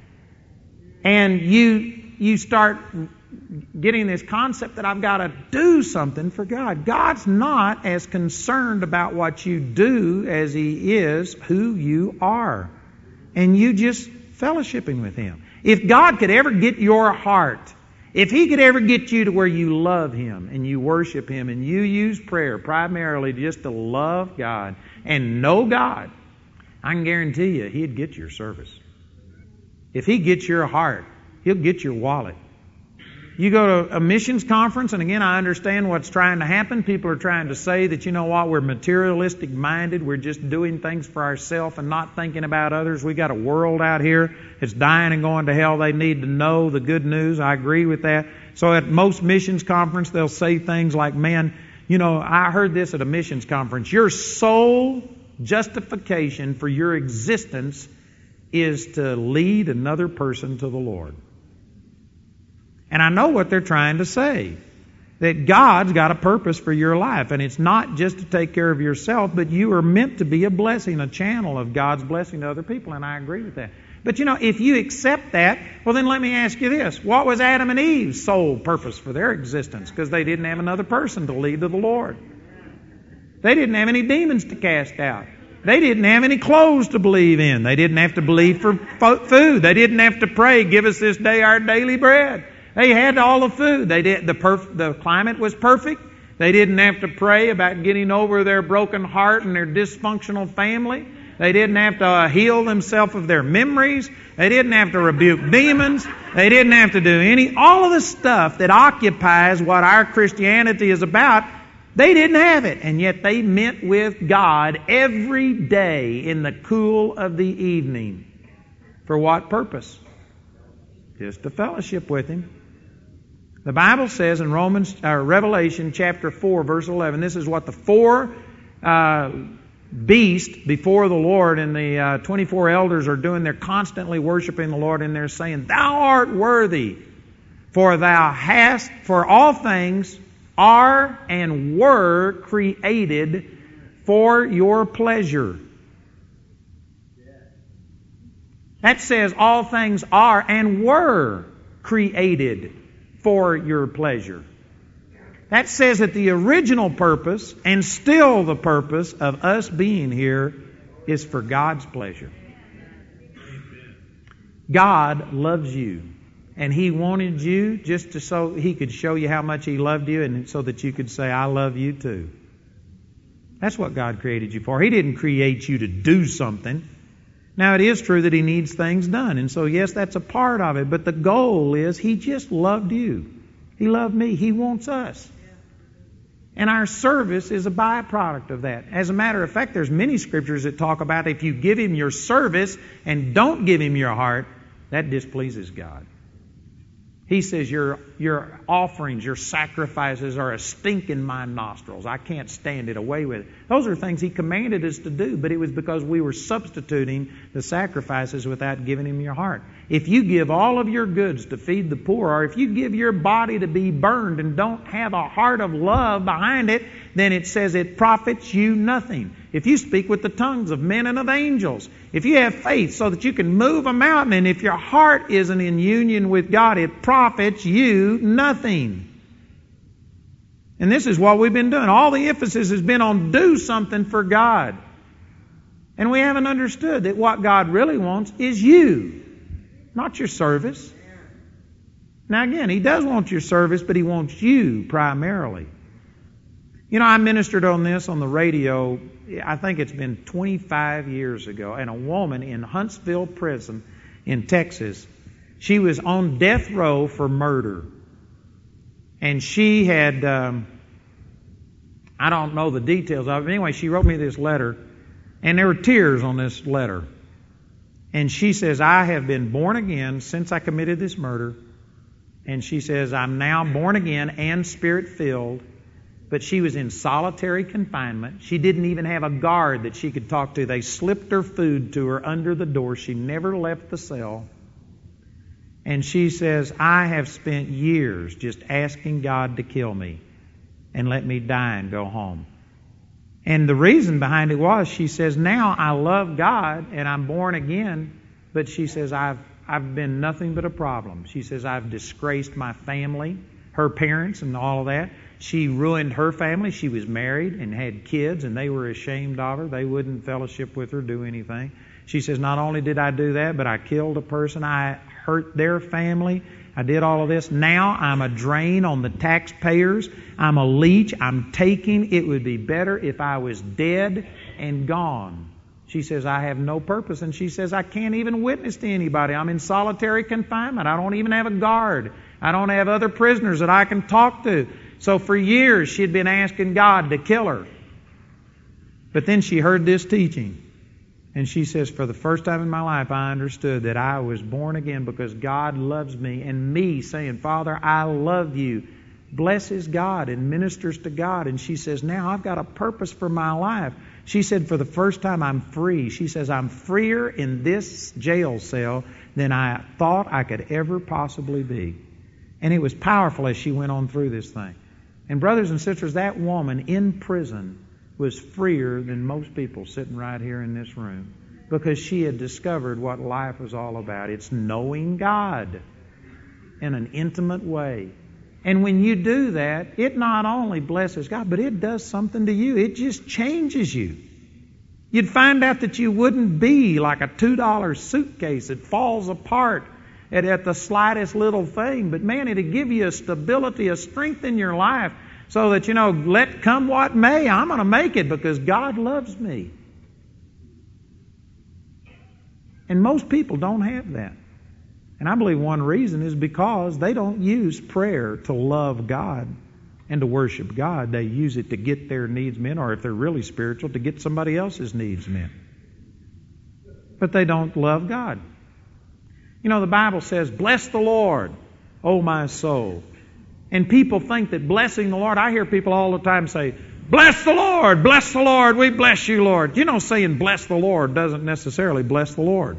And you you start getting this concept that I've got to do something for God. God's not as concerned about what you do as He is who you are. And you just fellowshipping with Him. If God could ever get your heart, if He could ever get you to where you love Him and you worship Him and you use prayer primarily just to love God and know God, I can guarantee you He'd get your service. If He gets your heart, He'll get your wallet. You go to a missions conference, and again, I understand what's trying to happen. People are trying to say that, you know what, we're materialistic minded. We're just doing things for ourselves and not thinking about others. We got a world out here that's dying and going to hell. They need to know the good news. I agree with that. So at most missions conference, they'll say things like, man, you know, I heard this at a missions conference. Your sole justification for your existence is to lead another person to the Lord. And I know what they're trying to say. That God's got a purpose for your life. And it's not just to take care of yourself, but you are meant to be a blessing, a channel of God's blessing to other people. And I agree with that. But you know, if you accept that, well then let me ask you this. What was Adam and Eve's sole purpose for their existence? Because they didn't have another person to lead to the Lord. They didn't have any demons to cast out. They didn't have any clothes to believe in. They didn't have to believe for food. They didn't have to pray, give us this day our daily bread. They had all the food. They did the perf- the climate was perfect. They didn't have to pray about getting over their broken heart and their dysfunctional family. They didn't have to uh, heal themselves of their memories. They didn't have to rebuke demons. They didn't have to do any all of the stuff that occupies what our Christianity is about. They didn't have it, and yet they met with God every day in the cool of the evening. For what purpose? Just to fellowship with Him. The Bible says in Romans, uh, Revelation chapter four, verse eleven, this is what the four uh, beasts before the Lord and the uh, twenty-four elders are doing. They're constantly worshiping the Lord, and they're saying, Thou art worthy, for Thou hast, for all things are and were created for Your pleasure. That says all things are and were created for Your pleasure. That says that the original purpose and still the purpose of us being here is for God's pleasure. God loves you, and He wanted you just to so He could show you how much He loved you, and so that you could say, I love you too. That's what God created you for. He didn't create you to do something. Now, it is true that He needs things done, and so, yes, that's a part of it, but the goal is He just loved you. He loved me. He wants us. And our service is a byproduct of that. As a matter of fact, there's many scriptures that talk about if you give Him your service and don't give Him your heart, that displeases God. He says your, your offerings, your sacrifices are a stink in my nostrils. I can't stand it. Away with it. Those are things He commanded us to do, but it was because we were substituting the sacrifices without giving Him your heart. If you give all of your goods to feed the poor, or if you give your body to be burned and don't have a heart of love behind it, then it says it profits you nothing. If you speak with the tongues of men and of angels, if you have faith so that you can move a mountain, and if your heart isn't in union with God, it profits you nothing. And this is what we've been doing. All the emphasis has been on do something for God. And we haven't understood that what God really wants is you, not your service. Now again, He does want your service, but He wants you primarily. You know, I ministered on this on the radio, I think it's been twenty-five years ago, and a woman in Huntsville Prison in Texas, she was on death row for murder. And she had, um, I don't know the details of it, but anyway, she wrote me this letter, and there were tears on this letter. And she says, I have been born again since I committed this murder. And she says, I'm now born again and Spirit-filled. But she was in solitary confinement. She didn't even have a guard that she could talk to. They slipped her food to her under the door. She never left the cell. And she says, I have spent years just asking God to kill me and let me die and go home. And the reason behind it was, she says, now I love God and I'm born again, but she says, I've I've been nothing but a problem. She says, I've disgraced my family, her parents and all of that. She ruined her family. She was married and had kids, and they were ashamed of her. They wouldn't fellowship with her, do anything. She says, not only did I do that, but I killed a person. I hurt their family. I did all of this. Now I'm a drain on the taxpayers. I'm a leech. I'm taking. It would be better if I was dead and gone. She says, I have no purpose. And she says, I can't even witness to anybody. I'm in solitary confinement. I don't even have a guard. I don't have other prisoners that I can talk to. So for years she had been asking God to kill her. But then she heard this teaching. And she says, for the first time in my life, I understood that I was born again because God loves me. And me saying, Father, I love you, blesses God and ministers to God. And she says, now I've got a purpose for my life. She said, for the first time, I'm free. She says, I'm freer in this jail cell than I thought I could ever possibly be. And it was powerful as she went on through this thing. And brothers and sisters, that woman in prison was freer than most people sitting right here in this room, because she had discovered what life was all about. It's knowing God in an intimate way. And when you do that, it not only blesses God, but it does something to you. It just changes you. You'd find out that you wouldn't be like a two dollar suitcase that falls apart at, at the slightest little thing. But man, it'd give you a stability, a strength in your life, so that, you know, let come what may, I'm going to make it because God loves me. And most people don't have that. And I believe one reason is because they don't use prayer to love God and to worship God. They use it to get their needs met, or if they're really spiritual, to get somebody else's needs met. But they don't love God. You know, the Bible says, bless the Lord, O my soul. And people think that blessing the Lord, I hear people all the time say, bless the Lord, bless the Lord, we bless you, Lord. You know, saying bless the Lord doesn't necessarily bless the Lord.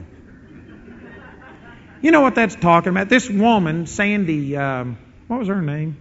You know what that's talking about? This woman, Sandy, um, what was her name?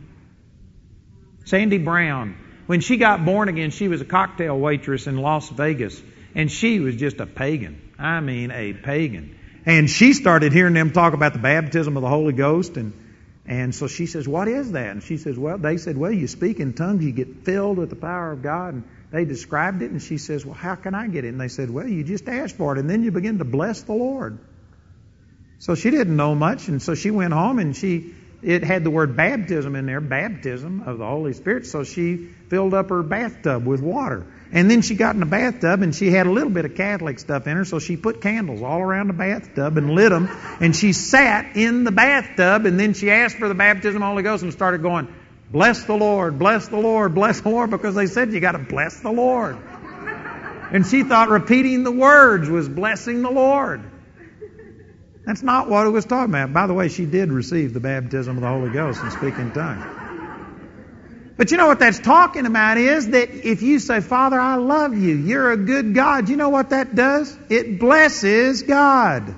Sandy Brown. When she got born again, she was a cocktail waitress in Las Vegas. And she was just a pagan. I mean, a pagan. And she started hearing them talk about the baptism of the Holy Ghost. And, and so she says, what is that? And she says, well, they said, well, you speak in tongues, you get filled with the power of God. And they described it. And she says, well, how can I get it? And they said, well, you just ask for it. And then you begin to bless the Lord. So she didn't know much. And so she went home and she... It had the word baptism in there, baptism of the Holy Spirit. So she filled up her bathtub with water. And then she got in the bathtub and she had a little bit of Catholic stuff in her. So she put candles all around the bathtub and lit them. And she sat in the bathtub and then she asked for the baptism of the Holy Ghost and started going, bless the Lord, bless the Lord, bless the Lord. Because they said you got to bless the Lord. And she thought repeating the words was blessing the Lord. That's not what it was talking about. By the way, she did receive the baptism of the Holy Ghost and speak in tongues. But you know what that's talking about is that if you say, Father, I love you, you're a good God, you know what that does? It blesses God.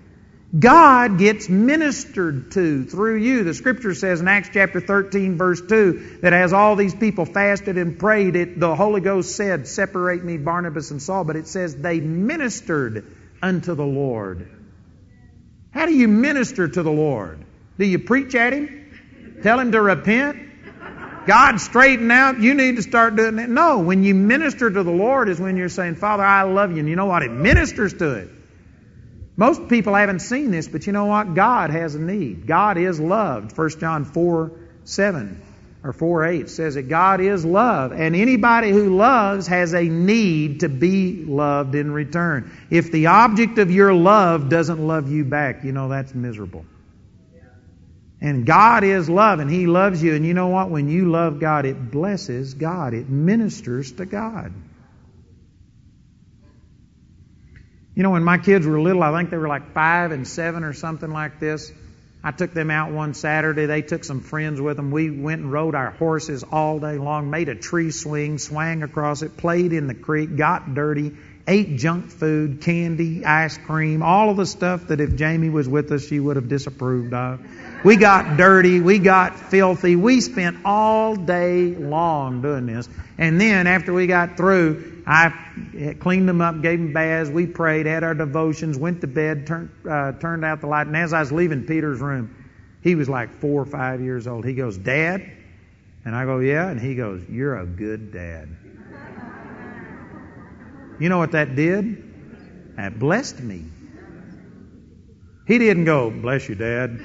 God gets ministered to through you. The Scripture says in Acts chapter thirteen, verse two, that as all these people fasted and prayed, it, the Holy Ghost said, separate me, Barnabas and Saul. But it says they ministered unto the Lord. How do you minister to the Lord? Do you preach at Him? Tell Him to repent? God, straighten out. You need to start doing that. No, when you minister to the Lord is when you're saying, Father, I love you. And you know what? It ministers to it. Most people haven't seen this, but you know what? God has a need. God is loved. First John four seven or four eight says that God is love. And anybody who loves has a need to be loved in return. If the object of your love doesn't love you back, you know that's miserable. And God is love, and He loves you. And you know what? When you love God, it blesses God. It ministers to God. You know, when my kids were little, I think they were like five and seven or something like this. I took them out one Saturday. They took some friends with them. We went and rode our horses all day long, made a tree swing, swang across it, played in the creek, got dirty, ate junk food, candy, ice cream, all of the stuff that if Jamie was with us, she would have disapproved of. We got dirty. We got filthy. We spent all day long doing this. And then after we got through, I cleaned them up, gave them baths. We prayed, had our devotions, went to bed, turned, uh, turned out the light. And as I was leaving Peter's room, he was like four or five years old. He goes, Dad? And I go, yeah. And he goes, you're a good dad. You know what that did? That blessed me. He didn't go, bless you, Dad.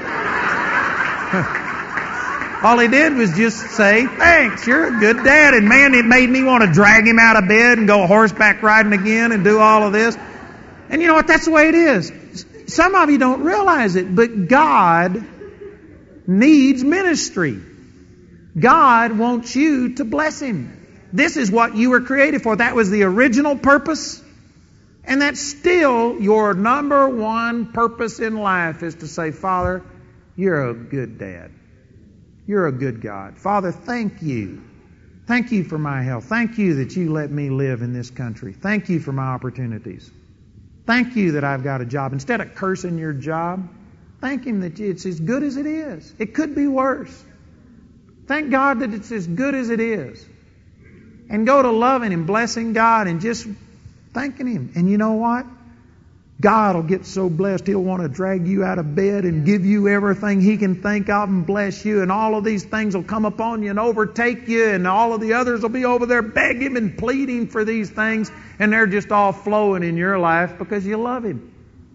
All he did was just say, thanks, you're a good dad. And man, it made me want to drag him out of bed and go horseback riding again and do all of this. And you know what? That's the way it is. Some of you don't realize it, but God needs ministry. God wants you to bless Him. This is what you were created for. That was the original purpose. And that's still your number one purpose in life, is to say, Father, you're a good dad. You're a good God. Father, thank you. Thank you for my health. Thank you that you let me live in this country. Thank you for my opportunities. Thank you that I've got a job. Instead of cursing your job, thank Him that it's as good as it is. It could be worse. Thank God that it's as good as it is. And go to loving and blessing God and just thanking Him. And you know what? God will get so blessed, He'll want to drag you out of bed and give you everything He can think of and bless you. And all of these things will come upon you and overtake you. And all of the others will be over there begging and pleading for these things. And they're just all flowing in your life because you love Him.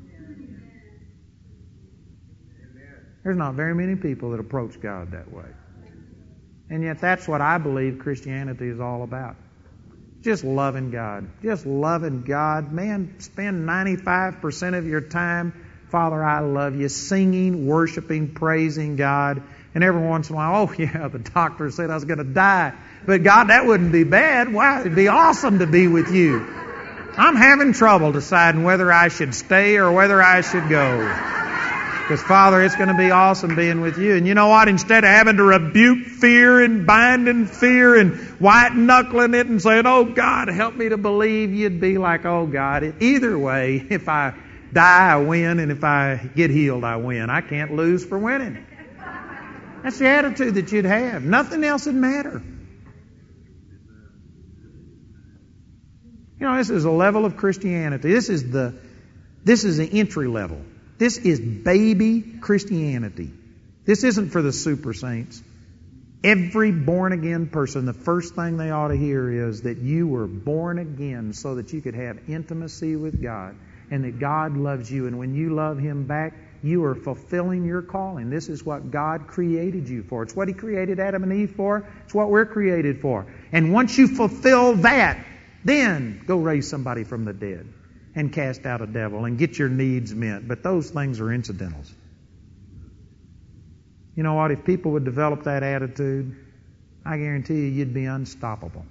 There's not very many people that approach God that way. And yet that's what I believe Christianity is all about. Just loving God. Just loving God. Man, spend ninety-five percent of your time, Father, I love you, singing, worshiping, praising God. And every once in a while, oh yeah, the doctor said I was going to die. But God, that wouldn't be bad. Wow, it'd be awesome to be with you. I'm having trouble deciding whether I should stay or whether I should go. Because, Father, it's going to be awesome being with you. And you know what? Instead of having to rebuke fear and binding fear and white-knuckling it and saying, oh, God, help me to believe, you'd be like, oh, God, either way, if I die, I win, and if I get healed, I win. I can't lose for winning. That's the attitude that you'd have. Nothing else would matter. You know, this is a level of Christianity. This is the, this is the entry level. This is baby Christianity. This isn't for the super saints. Every born-again person, the first thing they ought to hear is that you were born again so that you could have intimacy with God and that God loves you. And when you love Him back, you are fulfilling your calling. This is what God created you for. It's what He created Adam and Eve for. It's what we're created for. And once you fulfill that, then go raise somebody from the dead and cast out a devil and get your needs met. But those things are incidentals. You know what? If people would develop that attitude, I guarantee you, you'd be unstoppable.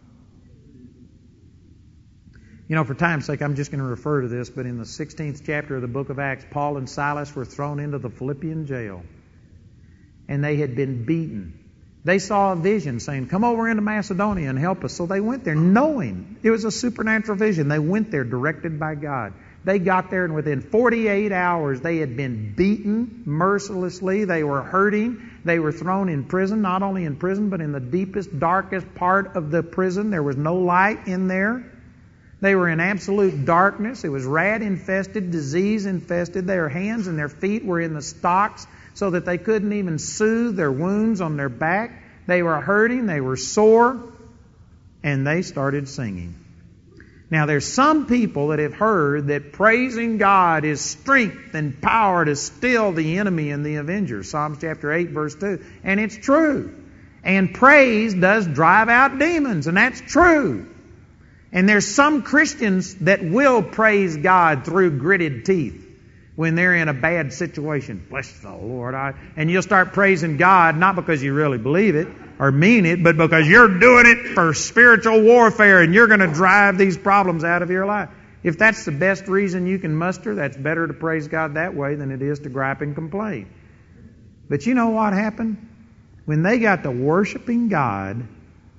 You know, for time's sake, I'm just going to refer to this, but in the sixteenth chapter of the book of Acts, Paul and Silas were thrown into the Philippian jail. And they had been beaten. They saw a vision saying, come over into Macedonia and help us. So they went there knowing it was a supernatural vision. They went there directed by God. They got there, and within forty-eight hours, they had been beaten mercilessly. They were hurting. They were thrown in prison, not only in prison, but in the deepest, darkest part of the prison. There was no light in there. They were in absolute darkness. It was rat-infested, disease-infested. Their hands and their feet were in the stocks so that they couldn't even soothe their wounds on their back. They were hurting. They were sore. And they started singing. Now, there's some people that have heard that praising God is strength and power to still the enemy and the avenger. Psalms chapter eight, verse two. And it's true. And praise does drive out demons, and that's true. And there's some Christians that will praise God through gritted teeth when they're in a bad situation. Bless the Lord. I, and you'll start praising God, not because you really believe it or mean it, but because you're doing it for spiritual warfare and you're going to drive these problems out of your life. If that's the best reason you can muster, that's better to praise God that way than it is to gripe and complain. But you know what happened? When they got to worshiping God,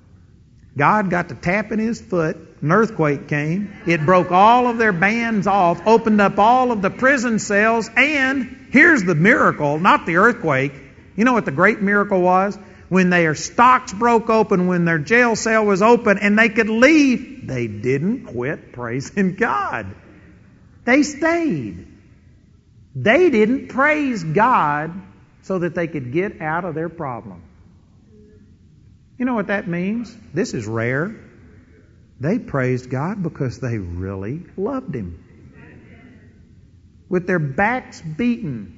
God got to tapping His foot. An earthquake came. It broke all of their bands off, opened up all of the prison cells, and here's the miracle, not the earthquake. You know what the great miracle was? When their stocks broke open, when their jail cell was open and they could leave, they didn't quit praising God. They stayed. They didn't praise God so that they could get out of their problem. You know what that means? This is rare. They praised God because they really loved Him. With their backs beaten.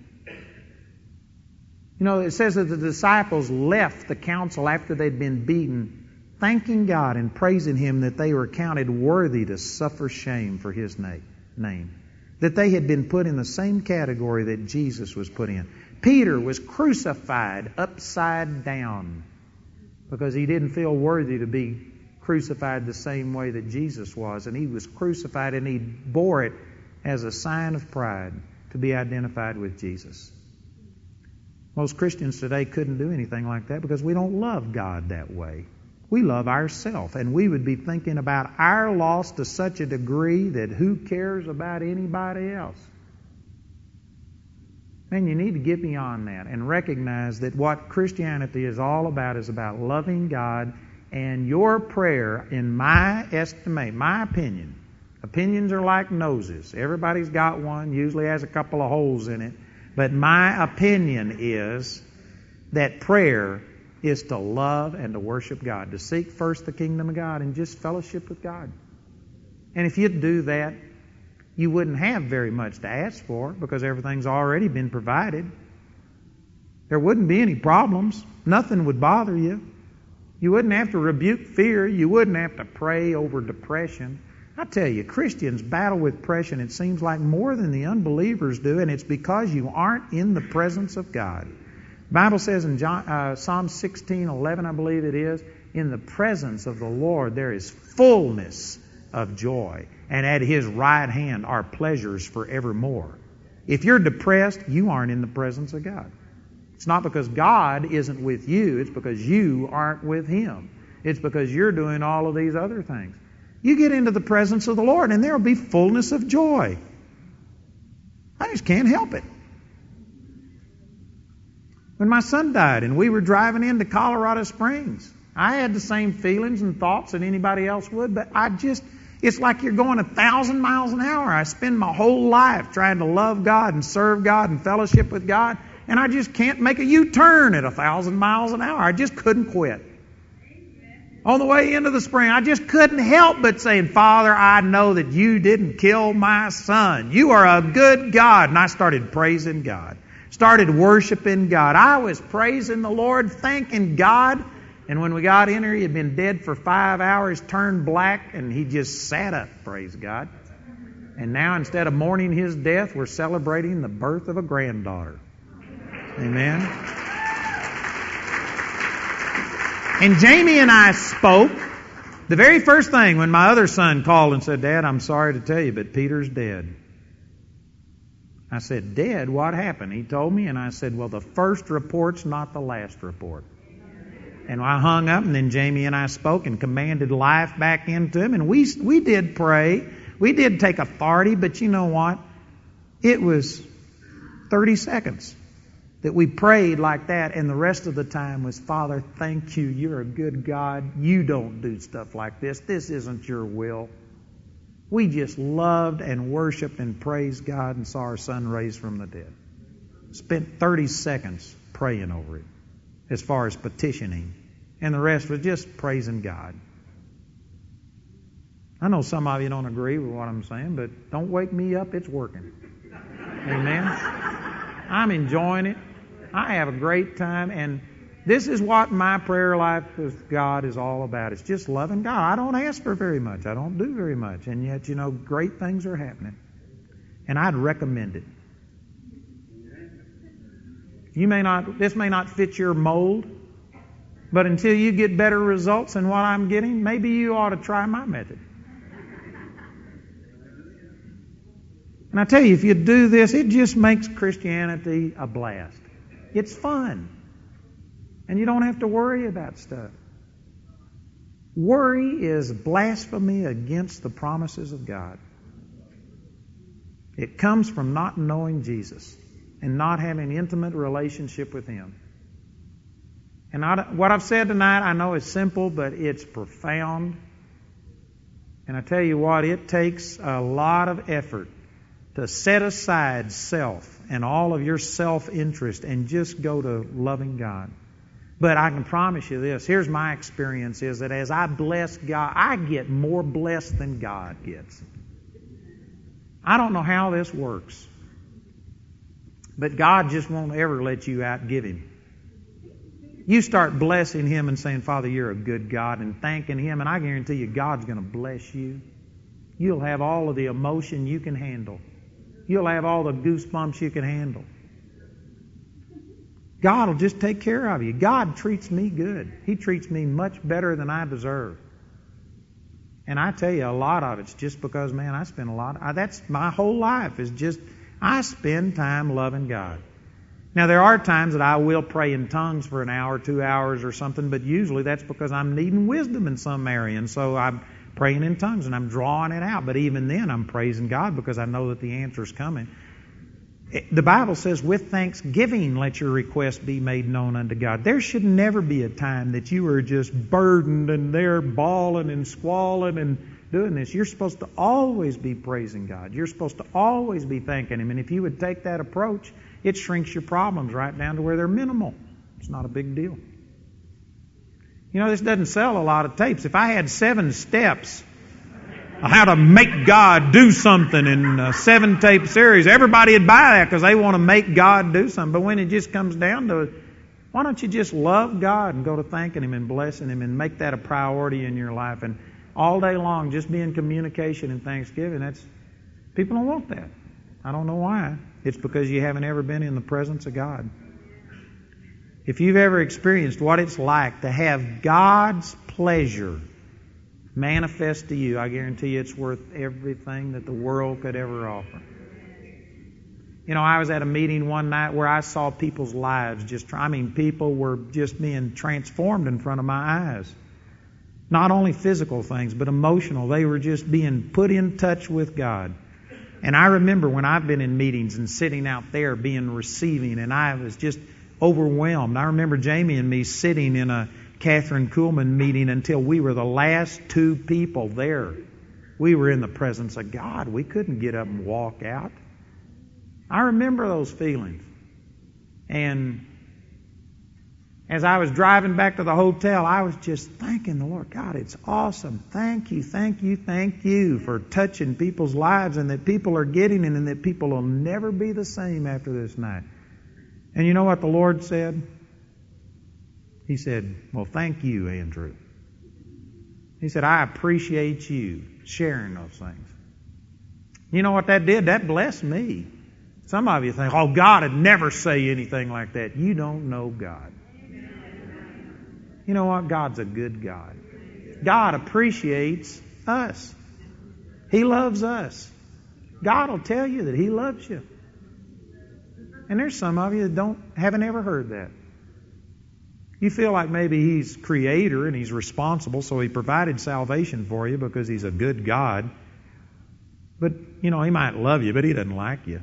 You know, it says that the disciples left the council after they'd been beaten, thanking God and praising Him that they were counted worthy to suffer shame for His name. That they had been put in the same category that Jesus was put in. Peter was crucified upside down because he didn't feel worthy to be crucified the same way that Jesus was. And he was crucified and he bore it as a sign of pride to be identified with Jesus. Most Christians today couldn't do anything like that because we don't love God that way. We love ourselves, and we would be thinking about our loss to such a degree that who cares about anybody else? Man, you need to get beyond that and recognize that what Christianity is all about is about loving God, and your prayer, in my estimate, my opinion, opinions are like noses. Everybody's got one, usually has a couple of holes in it. But my opinion is that prayer is to love and to worship God, to seek first the kingdom of God and just fellowship with God. And if you'd do that, you wouldn't have very much to ask for because everything's already been provided. There wouldn't be any problems. Nothing would bother you. You wouldn't have to rebuke fear. You wouldn't have to pray over depression. I tell you, Christians battle with depression, it seems like, more than the unbelievers do, and it's because you aren't in the presence of God. The Bible says in John, uh, Psalm sixteen eleven, I believe it is, in the presence of the Lord there is fullness of joy, and at His right hand are pleasures forevermore. If you're depressed, you aren't in the presence of God. It's not because God isn't with you. It's because you aren't with Him. It's because you're doing all of these other things. You get into the presence of the Lord and there will be fullness of joy. I just can't help it. When my son died and we were driving into Colorado Springs, I had the same feelings and thoughts that anybody else would, but I just, it's like you're going a thousand miles an hour. I spend my whole life trying to love God and serve God and fellowship with God, and I just can't make a U-turn at a thousand miles an hour. I just couldn't quit. On the way into the spring, I just couldn't help but saying, Father, I know that you didn't kill my son. You are a good God. And I started praising God. Started worshiping God. I was praising the Lord, thanking God. And when we got in here, he had been dead for five hours, turned black, and he just sat up, praise God. And now instead of mourning his death, we're celebrating the birth of a granddaughter. Amen. And Jamie and I spoke. The very first thing when my other son called and said, Dad, I'm sorry to tell you, but Peter's dead. I said, dead? What happened? He told me, and I said, well, the first report's not the last report. And I hung up, and then Jamie and I spoke and commanded life back into him. And we we did pray. We did take authority, but you know what? It was thirty seconds that we prayed like that, and the rest of the time was, Father, thank you. You're a good God. You don't do stuff like this. This isn't your will. We just loved and worshiped and praised God and saw our son raised from the dead. Spent thirty seconds praying over it as far as petitioning. And the rest was just praising God. I know some of you don't agree with what I'm saying, but don't wake me up. It's working. Amen? I'm enjoying it. I have a great time, and this is what my prayer life with God is all about. It's just loving God. I don't ask for very much. I don't do very much, and yet, you know, great things are happening. And I'd recommend it. You may not, this may not fit your mold, but until you get better results than what I'm getting, maybe you ought to try my method. And I tell you, if you do this, it just makes Christianity a blast. It's fun. And you don't have to worry about stuff. Worry is blasphemy against the promises of God. It comes from not knowing Jesus and not having an intimate relationship with Him. And I, what I've said tonight, I know is simple, but it's profound. And I tell you what, it takes a lot of effort to set aside self and all of your self-interest and just go to loving God. But I can promise you this. Here's my experience is that as I bless God, I get more blessed than God gets. I don't know how this works. But God just won't ever let you outgive Him. You start blessing Him and saying, Father, you're a good God, and thanking Him, and I guarantee you God's going to bless you. You'll have all of the emotion you can handle. You'll have all the goosebumps you can handle. God will just take care of you. God treats me good. He treats me much better than I deserve. And I tell you, a lot of it's just because, man, I spend a lot of, that's my whole life is just, I spend time loving God. Now, there are times that I will pray in tongues for an hour, two hours or something, but usually that's because I'm needing wisdom in some area. And so I'm praying in tongues and I'm drawing it out. But even then, I'm praising God because I know that the answer's coming. The Bible says, with thanksgiving, let your request be made known unto God. There should never be a time that you are just burdened and there bawling and squalling and doing this. You're supposed to always be praising God. You're supposed to always be thanking Him. And if you would take that approach, it shrinks your problems right down to where they're minimal. It's not a big deal. You know, this doesn't sell a lot of tapes. If I had seven steps on how to make God do something in a seven-tape series, everybody would buy that because they want to make God do something. But when it just comes down to it, why don't you just love God and go to thanking Him and blessing Him and make that a priority in your life? And all day long, just be in communication and thanksgiving. That's people don't want that. I don't know why. It's because you haven't ever been in the presence of God. If you've ever experienced what it's like to have God's pleasure manifest to you, I guarantee you it's worth everything that the world could ever offer. You know, I was at a meeting one night where I saw people's lives just, I mean, people were just being transformed in front of my eyes. Not only physical things, but emotional. They were just being put in touch with God. And I remember when I've been in meetings and sitting out there being receiving, and I was just overwhelmed. I remember Jamie and me sitting in a Catherine Kuhlman meeting until we were the last two people there. We were in the presence of God. We couldn't get up and walk out. I remember those feelings. And as I was driving back to the hotel, I was just thanking the Lord. God, it's awesome. Thank you, thank you, thank you for touching people's lives, and that people are getting it, and that people will never be the same after this night. And you know what the Lord said? He said, well, thank you, Andrew. He said, I appreciate you sharing those things. You know what that did? That blessed me. Some of you think, oh, God would never say anything like that. You don't know God. You know what? God's a good God. God appreciates us. He loves us. God will tell you that He loves you. And there's some of you that don't haven't ever heard that. You feel like maybe He's creator and He's responsible, so He provided salvation for you because He's a good God. But, you know, He might love you, but He doesn't like you.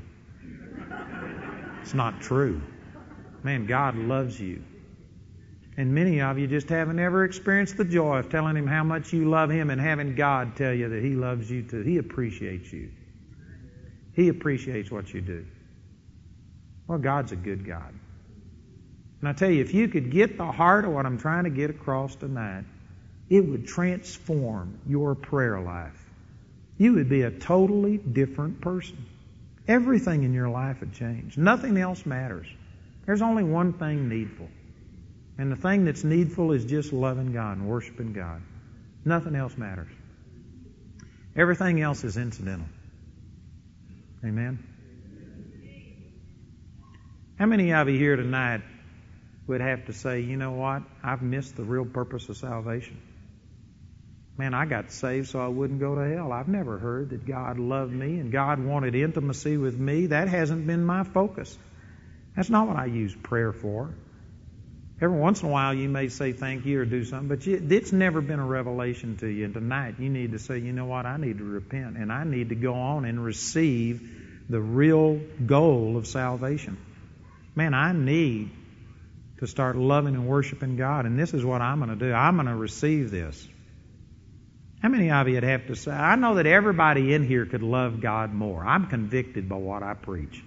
It's not true. Man, God loves you. And many of you just haven't ever experienced the joy of telling Him how much you love Him and having God tell you that He loves you too. He appreciates you. He appreciates what you do. Well, God's a good God. And I tell you, if you could get the heart of what I'm trying to get across tonight, it would transform your prayer life. You would be a totally different person. Everything in your life would change. Nothing else matters. There's only one thing needful. And the thing that's needful is just loving God and worshiping God. Nothing else matters. Everything else is incidental. Amen? How many of you here tonight would have to say, you know what? I've missed the real purpose of salvation. Man, I got saved so I wouldn't go to hell. I've never heard that God loved me and God wanted intimacy with me. That hasn't been my focus. That's not what I use prayer for. Every once in a while you may say thank you or do something, but you, it's never been a revelation to you. And tonight you need to say, you know what? I need to repent and I need to go on and receive the real goal of salvation. Man, I need to start loving and worshiping God, and this is what I'm going to do. I'm going to receive this. How many of you would have to say, I know that everybody in here could love God more. I'm convicted by what I preach.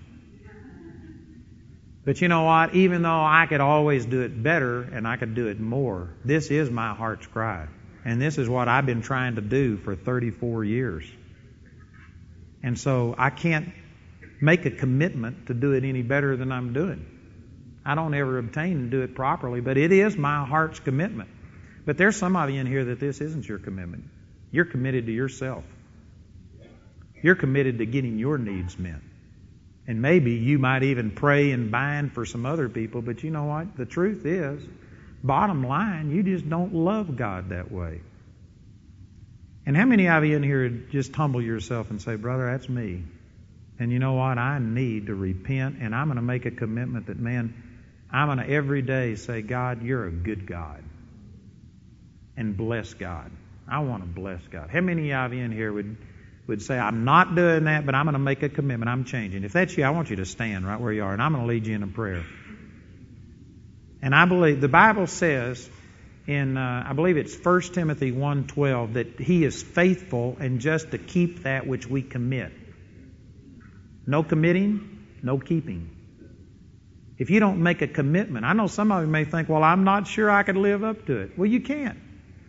But you know what? Even though I could always do it better and I could do it more, this is my heart's cry. And this is what I've been trying to do for thirty-four years. And so I can't make a commitment to do it any better than I'm doing. I don't ever obtain and do it properly, but it is my heart's commitment. But there's some of you in here that this isn't your commitment. You're committed to yourself. You're committed to getting your needs met. And maybe you might even pray and bind for some other people, but you know what? The truth is, bottom line, you just don't love God that way. And how many of you in here just humble yourself and say, brother, that's me. And you know what? I need to repent, and I'm going to make a commitment that, man, I'm going to every day say, God, you're a good God. And bless God. I want to bless God. How many of you in here would, would say, I'm not doing that, but I'm going to make a commitment. I'm changing. If that's you, I want you to stand right where you are, and I'm going to lead you in a prayer. And I believe, the Bible says in, uh, I believe it's First Timothy one twelve, that He is faithful and just to keep that which we commit. No committing, no keeping. If you don't make a commitment, I know some of you may think, well, I'm not sure I could live up to it. Well, you can't.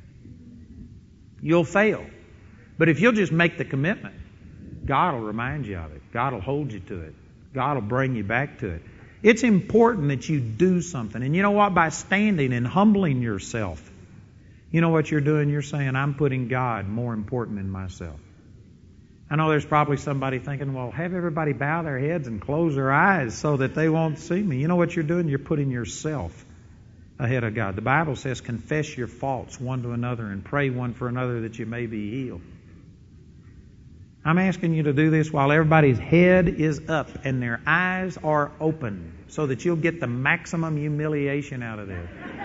You'll fail. But if you'll just make the commitment, God will remind you of it. God will hold you to it. God will bring you back to it. It's important that you do something. And you know what? By standing and humbling yourself, you know what you're doing? You're saying, I'm putting God more important than myself. I know there's probably somebody thinking, well, have everybody bow their heads and close their eyes so that they won't see me. You know what you're doing? You're putting yourself ahead of God. The Bible says, confess your faults one to another and pray one for another that you may be healed. I'm asking you to do this while everybody's head is up and their eyes are open so that you'll get the maximum humiliation out of this.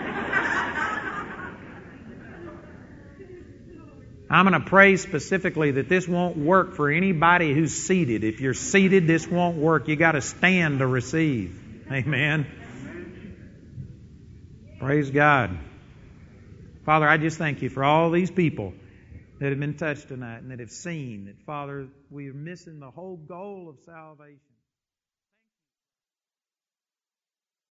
I'm going to pray specifically that this won't work for anybody who's seated. If you're seated, this won't work. You got to stand to receive. Amen. Praise God. Father, I just thank you for all these people that have been touched tonight and that have seen that, Father, we are missing the whole goal of salvation.